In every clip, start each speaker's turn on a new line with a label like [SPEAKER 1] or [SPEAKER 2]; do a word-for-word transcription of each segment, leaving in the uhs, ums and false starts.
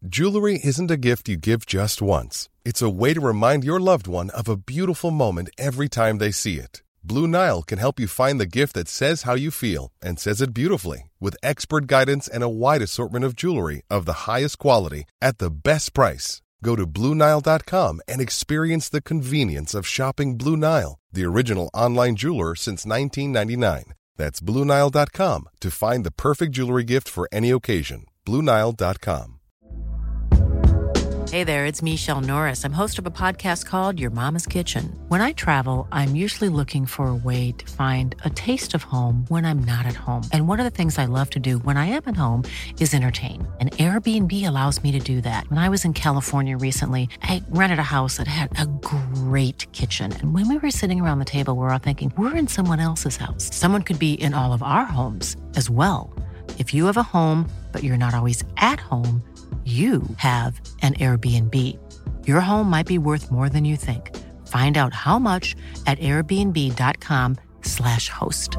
[SPEAKER 1] Jewelry isn't a gift you give just once. It's a way to remind your loved one of a beautiful moment every time they see it. Blue Nile can help you find the gift that says how you feel and says it beautifully, with expert guidance and a wide assortment of jewelry of the highest quality at the best price. Go to Blue Nile dot com and experience the convenience of shopping Blue Nile, the original online jeweler since nineteen ninety-nine. That's Blue Nile dot com to find the perfect jewelry gift for any occasion. Blue Nile dot com.
[SPEAKER 2] Hey there, it's Michelle Norris. I'm host of a podcast called Your Mama's Kitchen. When I travel, I'm usually looking for a way to find a taste of home when I'm not at home. And one of the things I love to do when I am at home is entertain. And Airbnb allows me to do that. When I was in California recently, I rented a house that had a great kitchen. And when we were sitting around the table, we were all thinking, we're in someone else's house. Someone could be in all of our homes as well. If you have a home, but you're not always at home, you have an Airbnb. Your home might be worth more than you think. Find out how much at airbnb.com slash host.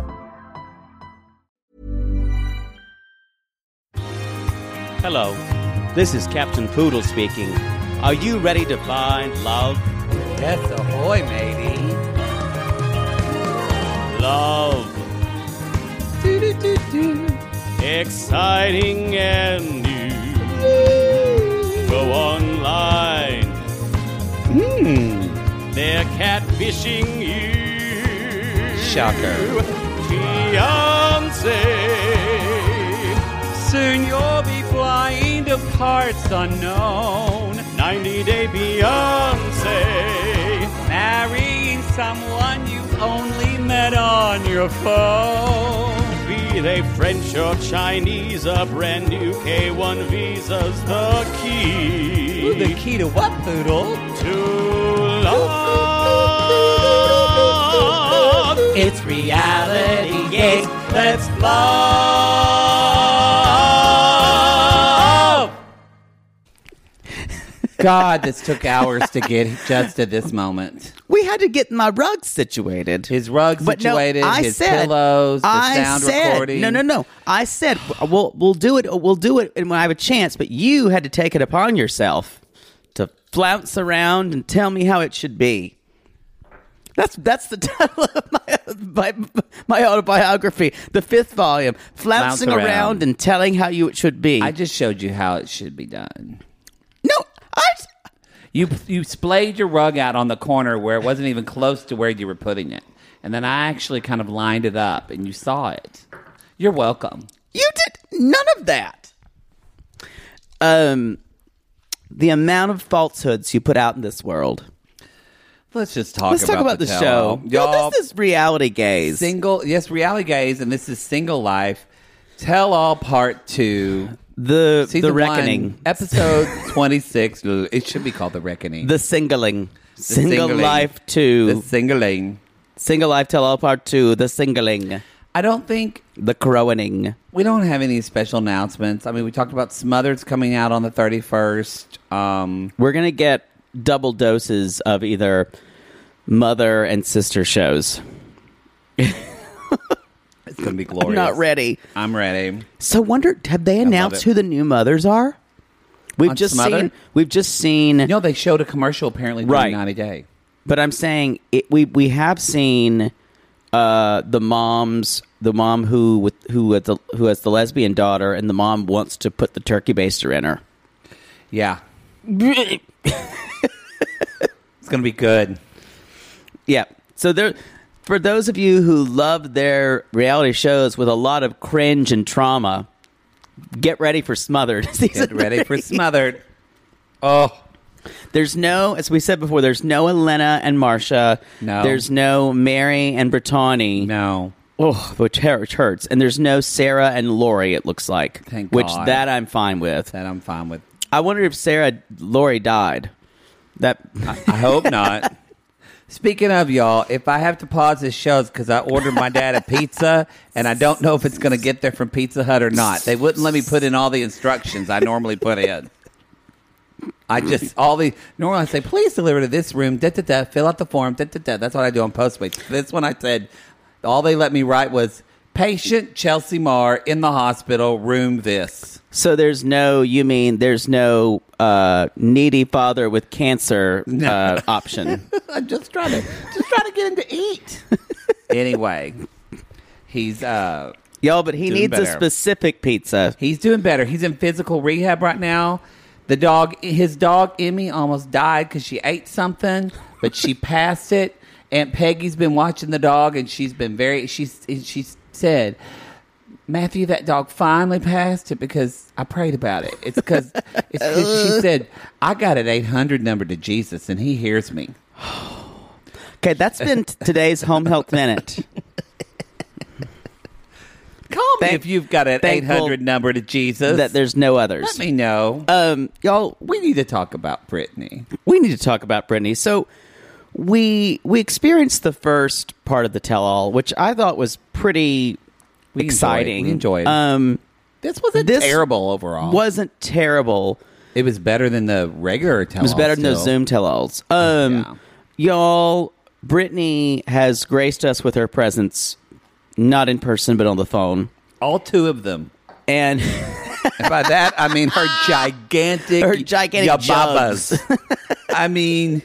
[SPEAKER 3] Hello, this is Captain Poodle speaking. Are you ready to find love?
[SPEAKER 4] Yes, ahoy, matey.
[SPEAKER 3] Love.
[SPEAKER 4] Do-do-do-do.
[SPEAKER 3] Exciting and new. Go online.
[SPEAKER 4] Hmm.
[SPEAKER 3] They're catfishing you.
[SPEAKER 4] Shocker.
[SPEAKER 3] Fiancé.
[SPEAKER 4] Soon you'll be flying to parts unknown.
[SPEAKER 3] ninety-day Beyonce.
[SPEAKER 4] Marrying someone you've only met on your phone.
[SPEAKER 3] Be they French or Chinese, a brand new K one visa's the key.
[SPEAKER 4] Ooh, the key to what, Poodle?
[SPEAKER 3] To love.
[SPEAKER 4] It's reality, yes, let's love. God, this took hours to get just to this moment.
[SPEAKER 5] We had to get my rugs situated.
[SPEAKER 4] His rugs
[SPEAKER 5] But no,
[SPEAKER 4] situated,
[SPEAKER 5] I
[SPEAKER 4] his
[SPEAKER 5] said-
[SPEAKER 4] pillows, the
[SPEAKER 5] I
[SPEAKER 4] sound
[SPEAKER 5] said,
[SPEAKER 4] recording.
[SPEAKER 5] No, no, no. I said we'll we'll do it. We'll do it when I have a chance. But you had to take it upon yourself to flounce around and tell me how it should be. That's that's the title of my my, my autobiography, the fifth volume. Flouncing
[SPEAKER 4] Flounce
[SPEAKER 5] around.
[SPEAKER 4] around.
[SPEAKER 5] and telling how you it should be.
[SPEAKER 4] I just showed you how it should be done.
[SPEAKER 5] no, I.
[SPEAKER 4] You you splayed your rug out on the corner where it wasn't even close to where you were putting it. And then I actually kind of lined it up and you saw it. You're welcome.
[SPEAKER 5] You did none of that. Um, the amount of falsehoods you put out in this world.
[SPEAKER 4] Let's just talk
[SPEAKER 5] Let's
[SPEAKER 4] about
[SPEAKER 5] talk about the,
[SPEAKER 4] the
[SPEAKER 5] show.
[SPEAKER 4] Y'all,
[SPEAKER 5] No, this is reality gaze.
[SPEAKER 4] single, yes, reality gaze, and this is Single Life. Tell All Part Two.
[SPEAKER 5] the
[SPEAKER 4] Season
[SPEAKER 5] the reckoning.
[SPEAKER 4] one, episode twenty-six. It should be called The Reckoning.
[SPEAKER 5] The singling.
[SPEAKER 4] The
[SPEAKER 5] Single
[SPEAKER 4] singling.
[SPEAKER 5] life two.
[SPEAKER 4] The singling.
[SPEAKER 5] Single life tell all part two. The singling.
[SPEAKER 4] I don't think
[SPEAKER 5] The crowing.
[SPEAKER 4] we don't have any special announcements. I mean, we talked about Smothered's coming out on the thirty-first. Um,
[SPEAKER 5] We're gonna get double doses of either mother and sister shows.
[SPEAKER 4] it's going to be glorious.
[SPEAKER 5] I'm not ready.
[SPEAKER 4] I'm ready.
[SPEAKER 5] So wonder have they
[SPEAKER 4] love
[SPEAKER 5] announced
[SPEAKER 4] it.
[SPEAKER 5] who the new mothers are? We've
[SPEAKER 4] On
[SPEAKER 5] just
[SPEAKER 4] Smothered?
[SPEAKER 5] seen we've just seen
[SPEAKER 4] You know, they showed a commercial apparently during
[SPEAKER 5] Right.
[SPEAKER 4] ninety Day.
[SPEAKER 5] But I'm saying it, we we have seen uh, the moms, the mom who with who has the who has the lesbian daughter, and the mom wants to put the turkey baster in her.
[SPEAKER 4] Yeah. It's going to be good.
[SPEAKER 5] Yeah. So there, for those of you who love their reality shows with a lot of cringe and trauma, get ready for Smothered.
[SPEAKER 4] Get ready for Smothered. Oh.
[SPEAKER 5] There's no, as we said before, there's no Elena and Marcia.
[SPEAKER 4] No.
[SPEAKER 5] There's no Mary and Brittany.
[SPEAKER 4] No.
[SPEAKER 5] Oh, which hurts. And there's no Sarah and Lori, it looks like.
[SPEAKER 4] Thank
[SPEAKER 5] which
[SPEAKER 4] God.
[SPEAKER 5] that I'm fine with.
[SPEAKER 4] That I'm fine with.
[SPEAKER 5] I wonder if Sarah Lori died. That
[SPEAKER 4] I, I hope not. Speaking of, y'all, if I have to pause this show, it's because I ordered my dad a pizza, and I don't know if it's going to get there from Pizza Hut or not. They wouldn't let me put in all the instructions I normally put in. I just, all the, normally I say, please deliver to this room, da da da, fill out the form, da da da. That's what I do on Postmates. This one I said, all they let me write was Patient Chelsea Marr in the hospital, room this.
[SPEAKER 5] So there's no, you mean there's no uh, needy father with cancer uh, option.
[SPEAKER 4] I'm just trying to just trying to get him to eat. Anyway, he's uh
[SPEAKER 5] Y'all, but he
[SPEAKER 4] doing
[SPEAKER 5] needs
[SPEAKER 4] better.
[SPEAKER 5] a specific pizza.
[SPEAKER 4] He's doing better. He's in physical rehab right now. The dog, his dog Emmy, almost died because she ate something, but she passed it. Aunt Peggy's been watching the dog, and she's been very. She's she said, Matthew, that dog finally passed it because I prayed about it. It's because it's 'cause she said I got an eight hundred number to Jesus, and He hears me.
[SPEAKER 5] Okay, that's been t- today's Home Health Minute.
[SPEAKER 4] Call me
[SPEAKER 5] Thank-
[SPEAKER 4] if you've got an eight
[SPEAKER 5] thankful
[SPEAKER 4] hundred number to Jesus.
[SPEAKER 5] That there's no others.
[SPEAKER 4] Let me know.
[SPEAKER 5] Um, y'all,
[SPEAKER 4] we need to talk about Brittany.
[SPEAKER 5] we need to talk about Brittany. So we we experienced the first part of the tell-all, which I thought was pretty
[SPEAKER 4] We enjoy it.
[SPEAKER 5] exciting.
[SPEAKER 4] We enjoy it.
[SPEAKER 5] Um,
[SPEAKER 4] This wasn't
[SPEAKER 5] this
[SPEAKER 4] terrible overall.
[SPEAKER 5] wasn't terrible.
[SPEAKER 4] It was better than the regular tell.
[SPEAKER 5] It was better than those Zoom tell-alls. Um, y'all, Brittany has graced us with her presence, not in person, but on the phone.
[SPEAKER 4] All two of them.
[SPEAKER 5] And
[SPEAKER 4] And by that, I mean her gigantic,
[SPEAKER 5] Her gigantic
[SPEAKER 4] yababas. I mean,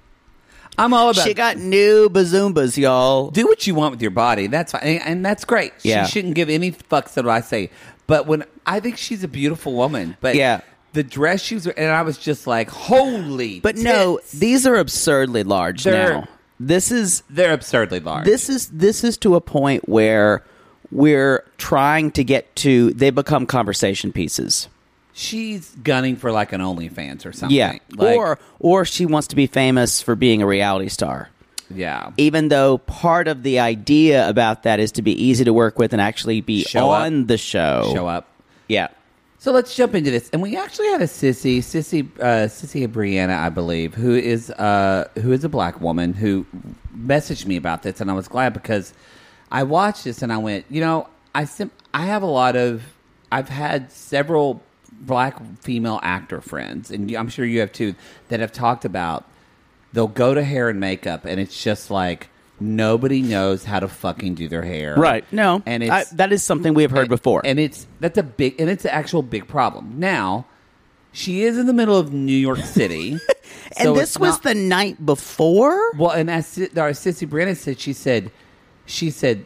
[SPEAKER 4] I'm all about
[SPEAKER 5] she got new bazoombas, y'all.
[SPEAKER 4] do what you want with your body. That's fine, and, and that's great.
[SPEAKER 5] Yeah.
[SPEAKER 4] She shouldn't give any fucks at what I say. But when I think she's a beautiful woman, but
[SPEAKER 5] Yeah.
[SPEAKER 4] the dress she was, and I was just like, holy.
[SPEAKER 5] But no,
[SPEAKER 4] tits.
[SPEAKER 5] these are absurdly large
[SPEAKER 4] They're-
[SPEAKER 5] now. This is
[SPEAKER 4] they're absurdly large.
[SPEAKER 5] this is this is to a point where we're trying to get to. They become conversation pieces.
[SPEAKER 4] She's gunning for like an OnlyFans or something.
[SPEAKER 5] Yeah,
[SPEAKER 4] Like,
[SPEAKER 5] or or she wants to be famous for being a reality star.
[SPEAKER 4] yeah.
[SPEAKER 5] Even though part of the idea about that is to be easy to work with and actually be
[SPEAKER 4] Show
[SPEAKER 5] on
[SPEAKER 4] up.
[SPEAKER 5] the show.
[SPEAKER 4] Show up.
[SPEAKER 5] Yeah.
[SPEAKER 4] So let's jump into this, and we actually had a sissy, sissy, uh, sissy Brianna, I believe, who is uh, who is a black woman who messaged me about this, and I was glad because I watched this and I went, you know, I sim- I have a lot of, I've had several black female actor friends, and I'm sure you have too, that have talked about they'll go to hair and makeup, and it's just like nobody knows how to fucking do their hair,
[SPEAKER 5] Right. No.
[SPEAKER 4] and
[SPEAKER 5] I,
[SPEAKER 4] it's
[SPEAKER 5] that is something we have heard before.
[SPEAKER 4] and it's that's a big and it's an actual big problem. Now, she is in the middle of New York City,
[SPEAKER 5] and
[SPEAKER 4] so
[SPEAKER 5] this
[SPEAKER 4] it's
[SPEAKER 5] was
[SPEAKER 4] not-
[SPEAKER 5] the night before?
[SPEAKER 4] well. And as Si- our sissy Brandon said, she said, she said,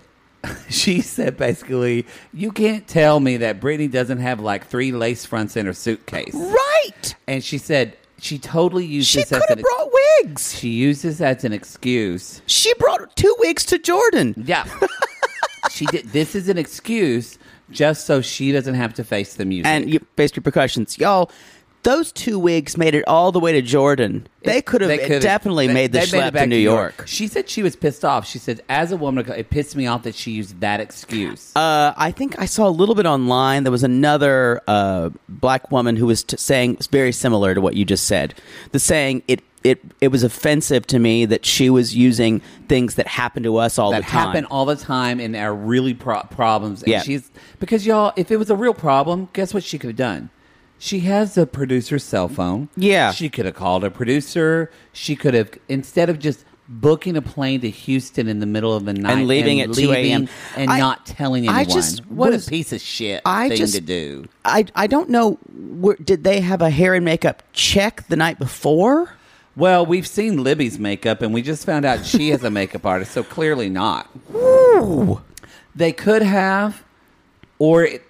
[SPEAKER 4] she said basically, you can't tell me that Brittany doesn't have like three lace fronts in her suitcase,
[SPEAKER 5] Right.
[SPEAKER 4] and she said she totally used
[SPEAKER 5] She
[SPEAKER 4] this
[SPEAKER 5] could
[SPEAKER 4] as
[SPEAKER 5] have
[SPEAKER 4] an
[SPEAKER 5] brought wigs.
[SPEAKER 4] she used this as an excuse.
[SPEAKER 5] She brought two wigs to Jordan.
[SPEAKER 4] Yeah, she did. This is an excuse just so she doesn't have to face the music.
[SPEAKER 5] And you faced repercussions. Y'all, those two wigs made it all the way to Jordan. They could have
[SPEAKER 4] could've-
[SPEAKER 5] definitely
[SPEAKER 4] they-
[SPEAKER 5] made the
[SPEAKER 4] they
[SPEAKER 5] schlep
[SPEAKER 4] it back
[SPEAKER 5] to New York.
[SPEAKER 4] She said she was pissed off. She said, as a woman, it pissed me off that she used that excuse.
[SPEAKER 5] Uh, I think I saw a little bit online. There was another uh, black woman who was t- saying very similar to what you just said. The saying it it it was offensive to me that she was using things that happen to us all
[SPEAKER 4] that
[SPEAKER 5] the time.
[SPEAKER 4] happen all the time and are really pro- problems. And
[SPEAKER 5] Yeah.
[SPEAKER 4] she's because y'all, if it was a real problem, guess what she could have done? She has a producer's cell phone.
[SPEAKER 5] Yeah.
[SPEAKER 4] She could have called a producer. She could have, instead of just booking a plane to Houston in the middle of the night
[SPEAKER 5] And leaving at two a.m.
[SPEAKER 4] leaving and
[SPEAKER 5] I-
[SPEAKER 4] not telling
[SPEAKER 5] I
[SPEAKER 4] anyone.
[SPEAKER 5] just
[SPEAKER 4] what
[SPEAKER 5] was-
[SPEAKER 4] a piece of shit
[SPEAKER 5] I
[SPEAKER 4] thing
[SPEAKER 5] just-
[SPEAKER 4] to do.
[SPEAKER 5] I I don't know. Where, did they have a hair and makeup check the night before?
[SPEAKER 4] Well, we've seen Libby's makeup, and we just found out she has a makeup artist, so clearly not.
[SPEAKER 5] Ooh.
[SPEAKER 4] They could have, or it,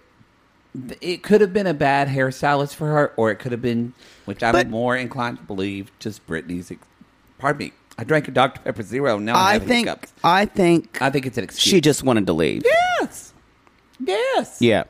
[SPEAKER 4] it could have been a bad hairstylist for her, or it could have been, which I'm
[SPEAKER 5] But-
[SPEAKER 4] more inclined to believe, just Brittany's. ex- Pardon me. I drank a Doctor Pepper Zero. Now I,
[SPEAKER 5] I
[SPEAKER 4] have
[SPEAKER 5] think
[SPEAKER 4] hiccups.
[SPEAKER 5] I think
[SPEAKER 4] I think it's an excuse.
[SPEAKER 5] she just wanted to leave.
[SPEAKER 4] yes, yes,
[SPEAKER 5] Yeah.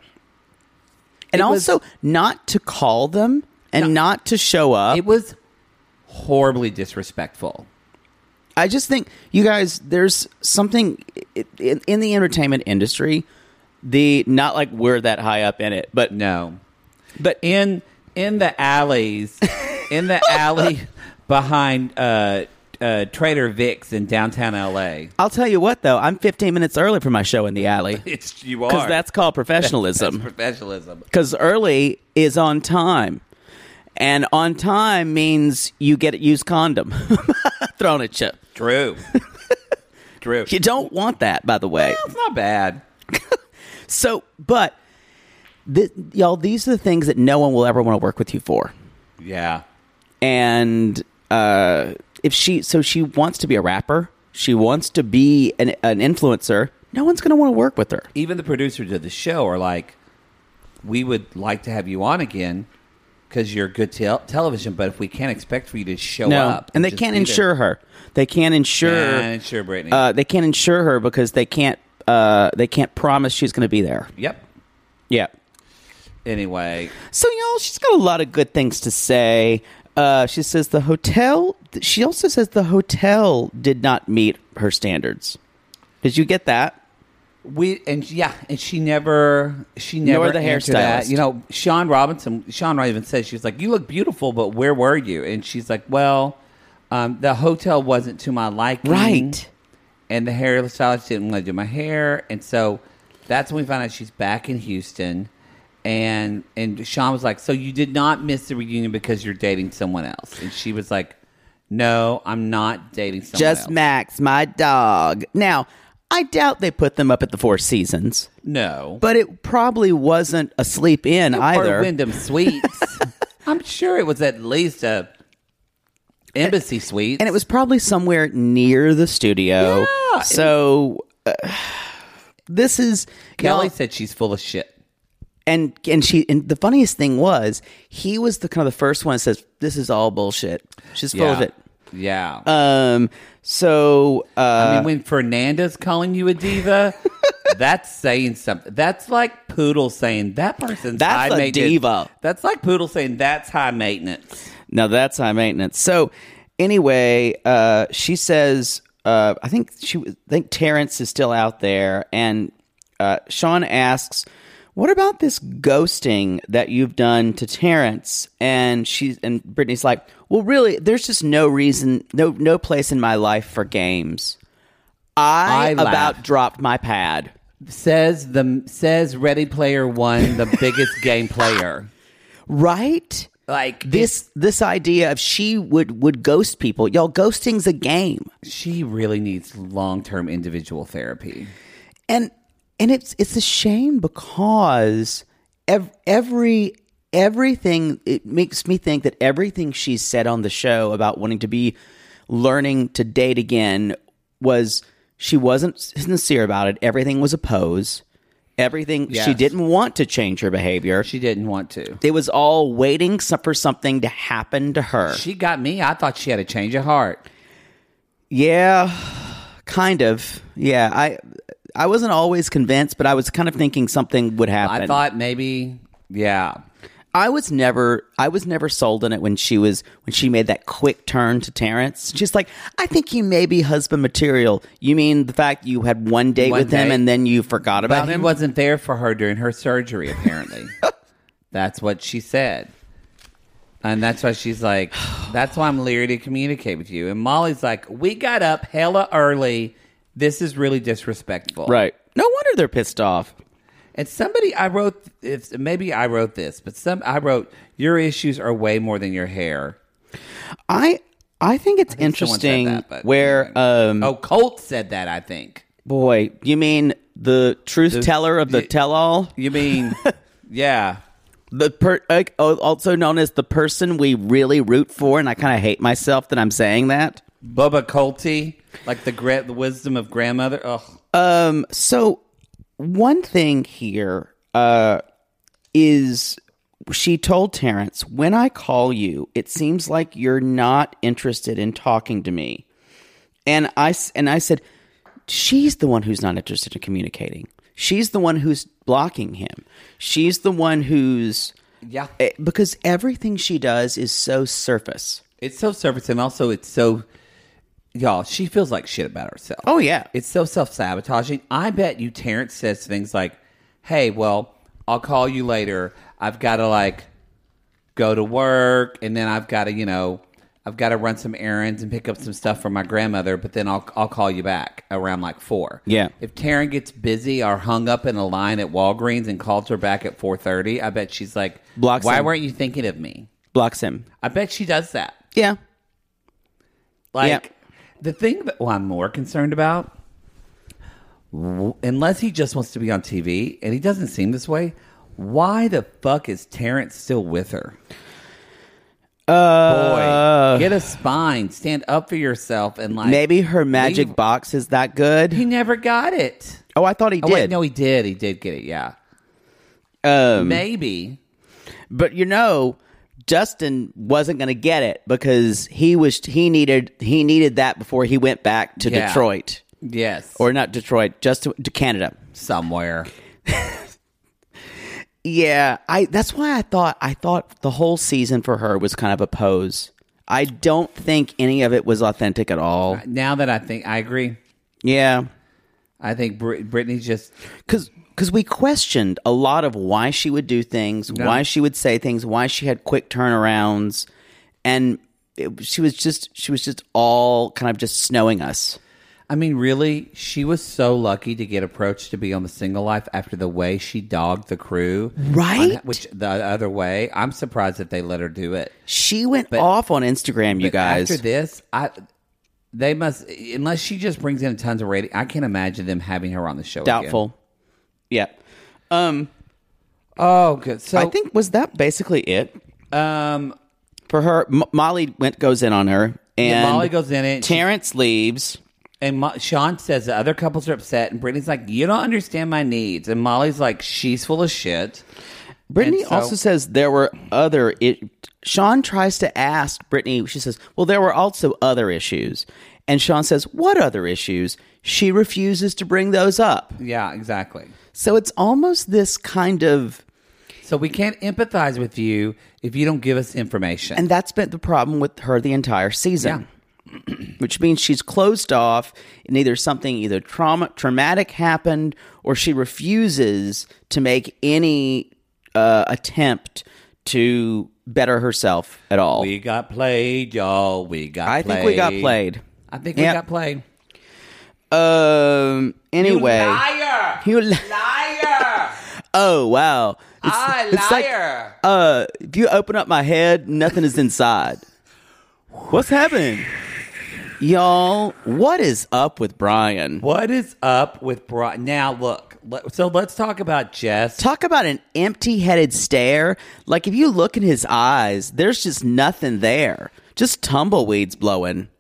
[SPEAKER 5] And
[SPEAKER 4] It was-
[SPEAKER 5] also not to call them and
[SPEAKER 4] No.
[SPEAKER 5] not to show up.
[SPEAKER 4] It was horribly disrespectful.
[SPEAKER 5] I just think you guys, there's something i- in, in the entertainment industry. The not like we're that high up in it, but
[SPEAKER 4] No,
[SPEAKER 5] but
[SPEAKER 4] in in the alleys, in the alley behind uh, uh, Trader Vic's in downtown L A.
[SPEAKER 5] I'll tell you what though, I'm fifteen minutes early for my show in the alley
[SPEAKER 4] It's you are
[SPEAKER 5] because that's called professionalism.
[SPEAKER 4] That's professionalism.
[SPEAKER 5] Because early is on time, and on time means you get a used condom thrown at you.
[SPEAKER 4] True. True.
[SPEAKER 5] You don't want that, by the way.
[SPEAKER 4] Well, it's not bad.
[SPEAKER 5] So, but th- y'all, these are the things that no one will ever want to work with you for.
[SPEAKER 4] Yeah.
[SPEAKER 5] And uh, if she, so she wants to be a rapper. She wants to be an, an influencer. No one's going to want to work with her.
[SPEAKER 4] Even the producers of the show are like, we would like to have you on again because you're good te- television, but if we can't expect for you to show
[SPEAKER 5] No,
[SPEAKER 4] up.
[SPEAKER 5] and they
[SPEAKER 4] just
[SPEAKER 5] can't
[SPEAKER 4] be there-
[SPEAKER 5] insure her. They can't insure.
[SPEAKER 4] Can't insure Brittany.
[SPEAKER 5] Uh, they can't insure her because they can't. Uh, they can't promise she's going to be there.
[SPEAKER 4] Yep.
[SPEAKER 5] Yeah.
[SPEAKER 4] Anyway.
[SPEAKER 5] So y'all, she's got a lot of good things to say. Uh, she says the hotel. She also says the hotel did not meet her standards. Did you get that?
[SPEAKER 4] We and yeah, and she never, she never
[SPEAKER 5] Nor the
[SPEAKER 4] answered that.
[SPEAKER 5] hairstylist.
[SPEAKER 4] You know, Sean Robinson. Sean even said she was like, "You look beautiful, but where were you?" And she's like, "Well, um, the hotel wasn't to my liking,
[SPEAKER 5] Right.
[SPEAKER 4] And the hairstylist didn't want to do my hair, and so that's when we found out she's back in Houston." And and Sean was like, "So you did not miss the reunion because you're dating someone else?" And she was like, "No, I'm not dating someone
[SPEAKER 5] Just
[SPEAKER 4] else."
[SPEAKER 5] Max, my dog. Now, I doubt they put them up at the Four Seasons,
[SPEAKER 4] No,
[SPEAKER 5] but it probably wasn't a sleep in either.
[SPEAKER 4] Or Wyndham Suites. I'm sure it was at least a Embassy Suites.
[SPEAKER 5] And it was probably somewhere near the studio.
[SPEAKER 4] Yeah,
[SPEAKER 5] so uh, this is
[SPEAKER 4] Kelly
[SPEAKER 5] y'all-
[SPEAKER 4] said she's full of shit.
[SPEAKER 5] and and she and the funniest thing was he was the kind of the first one that says this is all bullshit. She's full
[SPEAKER 4] yeah.
[SPEAKER 5] of it.
[SPEAKER 4] Yeah.
[SPEAKER 5] Um. So uh,
[SPEAKER 4] I mean, when Fernanda's calling you a diva, that's saying something. That's like Poodle saying that person's
[SPEAKER 5] That's
[SPEAKER 4] high
[SPEAKER 5] a
[SPEAKER 4] maintenance.
[SPEAKER 5] diva.
[SPEAKER 4] That's like Poodle saying that's high maintenance.
[SPEAKER 5] now that's high maintenance. So anyway, uh, she says uh, I think she I think Terrence is still out there, and uh, Sean asks, "What about this ghosting that you've done to Terrence?" And she's and Brittany's like, "Well, really, there's just no reason, no no place in my life for games. I,
[SPEAKER 4] I
[SPEAKER 5] about
[SPEAKER 4] laugh.
[SPEAKER 5] dropped my pad."
[SPEAKER 4] Says the says Ready Player One, the biggest game player.
[SPEAKER 5] Right?
[SPEAKER 4] Like
[SPEAKER 5] This this idea of she would would ghost people. Y'all, ghosting's a game.
[SPEAKER 4] she really needs long term individual therapy.
[SPEAKER 5] And and it's it's a shame because ev- every everything it makes me think that everything she said on the show about wanting to be learning to date again was she wasn't sincere about it. Everything was a pose. Everything
[SPEAKER 4] Yes.
[SPEAKER 5] she didn't want to change her behavior.
[SPEAKER 4] She didn't want to.
[SPEAKER 5] It was all waiting so- for something to happen to her.
[SPEAKER 4] She got me. I thought she had a change of heart.
[SPEAKER 5] Yeah, kind of. Yeah, I I wasn't always convinced, but I was kind of thinking something would happen.
[SPEAKER 4] I thought maybe, yeah.
[SPEAKER 5] I was never I was never sold on it when she was when she made that quick turn to Terrence. She's like, I think you may be husband material. You mean the fact you had one date
[SPEAKER 4] One
[SPEAKER 5] with him
[SPEAKER 4] date.
[SPEAKER 5] and then you forgot about
[SPEAKER 4] But he
[SPEAKER 5] him?
[SPEAKER 4] wasn't there for her during her surgery, apparently. That's what she said. And that's why she's like, that's why I'm leery to communicate with you. And Molly's like, we got up hella early. This is really disrespectful.
[SPEAKER 5] Right. No wonder they're pissed off.
[SPEAKER 4] And somebody, I wrote, it's, maybe I wrote this, but some I wrote, your issues are way more than your hair.
[SPEAKER 5] I I think it's
[SPEAKER 4] think someone said
[SPEAKER 5] interesting
[SPEAKER 4] that, but
[SPEAKER 5] where um
[SPEAKER 4] Oh, Colt said that, I think.
[SPEAKER 5] boy, you mean the truth teller of the
[SPEAKER 4] the-
[SPEAKER 5] tell all?
[SPEAKER 4] You mean, yeah.
[SPEAKER 5] The per, uh, also known as the person we really root for, and I kind of hate myself that I'm saying that.
[SPEAKER 4] Bubba Colty, like the gra- the wisdom of grandmother. Ugh.
[SPEAKER 5] Um. So one thing here uh, is she told Terrence, "When I call you, it seems like you're not interested in talking to me." And I s- and I said, "She's the one who's not interested in communicating. She's the one who's blocking him. She's the one who's
[SPEAKER 4] Yeah.
[SPEAKER 5] eh, because everything she does is so surface."
[SPEAKER 4] It's so surface, and also it's so, y'all, she feels like shit about herself.
[SPEAKER 5] Oh, yeah.
[SPEAKER 4] It's so self-sabotaging. I bet you Terrence says things like, hey, well, I'll call you later. I've got to, like, go to work, and then I've got to, you know, I've got to run some errands and pick up some stuff for my grandmother, but then I'll I'll call you back around, like, four.
[SPEAKER 5] Yeah.
[SPEAKER 4] If Taryn gets busy or hung up in a line at Walgreens and calls her back at four thirty, I bet she's like,
[SPEAKER 5] Blocks
[SPEAKER 4] why
[SPEAKER 5] him.
[SPEAKER 4] weren't you thinking of me?
[SPEAKER 5] Blocks him.
[SPEAKER 4] I bet she does that.
[SPEAKER 5] Yeah.
[SPEAKER 4] Like,
[SPEAKER 5] Yeah.
[SPEAKER 4] the thing that well, I'm more concerned about, w- unless he just wants to be on T V, and he doesn't seem this way, why the fuck is Terrence still with her?
[SPEAKER 5] Uh,
[SPEAKER 4] Boy, get a spine. Stand up for yourself and like
[SPEAKER 5] maybe her magic
[SPEAKER 4] leave.
[SPEAKER 5] box is that good.
[SPEAKER 4] He never got it.
[SPEAKER 5] Oh, I thought he
[SPEAKER 4] Oh,
[SPEAKER 5] did.
[SPEAKER 4] wait, no, he did. He did get it, yeah.
[SPEAKER 5] Um,
[SPEAKER 4] Maybe.
[SPEAKER 5] But you know, Justin wasn't going to get it because he was he needed he needed that before he went back to
[SPEAKER 4] Yeah.
[SPEAKER 5] Detroit.
[SPEAKER 4] Yes.
[SPEAKER 5] Or not Detroit, just to, to Canada.
[SPEAKER 4] somewhere.
[SPEAKER 5] Yeah, I that's why I thought I thought the whole season for her was kind of a pose. I don't think any of it was authentic at all.
[SPEAKER 4] Now that I think, I agree.
[SPEAKER 5] Yeah.
[SPEAKER 4] I think Brit- Brittany's just...
[SPEAKER 5] Cuz cuz we questioned a lot of why she would do things,
[SPEAKER 4] No.
[SPEAKER 5] why she would say things, why she had quick turnarounds, and it, she was just she was just all kind of just snowing us.
[SPEAKER 4] I mean, really, she was so lucky to get approached to be on the Single Life after the way she dogged the crew.
[SPEAKER 5] Right?
[SPEAKER 4] On- which, the other way, I'm surprised that they let her do it.
[SPEAKER 5] She went
[SPEAKER 4] But-
[SPEAKER 5] off on Instagram, you
[SPEAKER 4] But
[SPEAKER 5] guys.
[SPEAKER 4] After this, I... They must, unless she just brings in tons of rating, I can't imagine them having her on the show
[SPEAKER 5] Doubtful. Yeah. Um,
[SPEAKER 4] again. Oh, good. So
[SPEAKER 5] I think was that basically it
[SPEAKER 4] um,
[SPEAKER 5] for her. M- Molly went goes in on her, and
[SPEAKER 4] yeah, Molly goes in it.
[SPEAKER 5] Terrence leaves.
[SPEAKER 4] And Mo- Sean says the other couples are upset, and Brittany's like, "You don't understand my needs." And Molly's like, "She's full of shit."
[SPEAKER 5] Brittany
[SPEAKER 4] And so-
[SPEAKER 5] also says there were other. It, Sean tries to ask Brittany. She says, "Well, there were also other issues," and Sean says, "What other issues?" She refuses to bring those up.
[SPEAKER 4] Yeah, exactly.
[SPEAKER 5] So it's almost this kind of,
[SPEAKER 4] So we can't empathize with you if you don't give us information.
[SPEAKER 5] and that's been the problem with her the entire season. Which means she's closed off, and either something either trauma traumatic happened, or she refuses to make any uh, attempt to better herself at all.
[SPEAKER 4] we got played, y'all. We got.
[SPEAKER 5] I
[SPEAKER 4] played.
[SPEAKER 5] think we got played.
[SPEAKER 4] I think we
[SPEAKER 5] Yep.
[SPEAKER 4] got played.
[SPEAKER 5] Um. Anyway,
[SPEAKER 4] liar!
[SPEAKER 5] You li-
[SPEAKER 4] Liar!
[SPEAKER 5] oh wow! It's,
[SPEAKER 4] Ah,
[SPEAKER 5] it's like,
[SPEAKER 4] liar!
[SPEAKER 5] uh, if you open up my head, nothing is inside. What's happening, y'all? What is up with Brian?
[SPEAKER 4] What is up with Brian? Now, look. Let, so let's talk about Jess.
[SPEAKER 5] Talk about an empty-headed stare. Like if you look in his eyes, there's just nothing there. Just tumbleweeds blowing.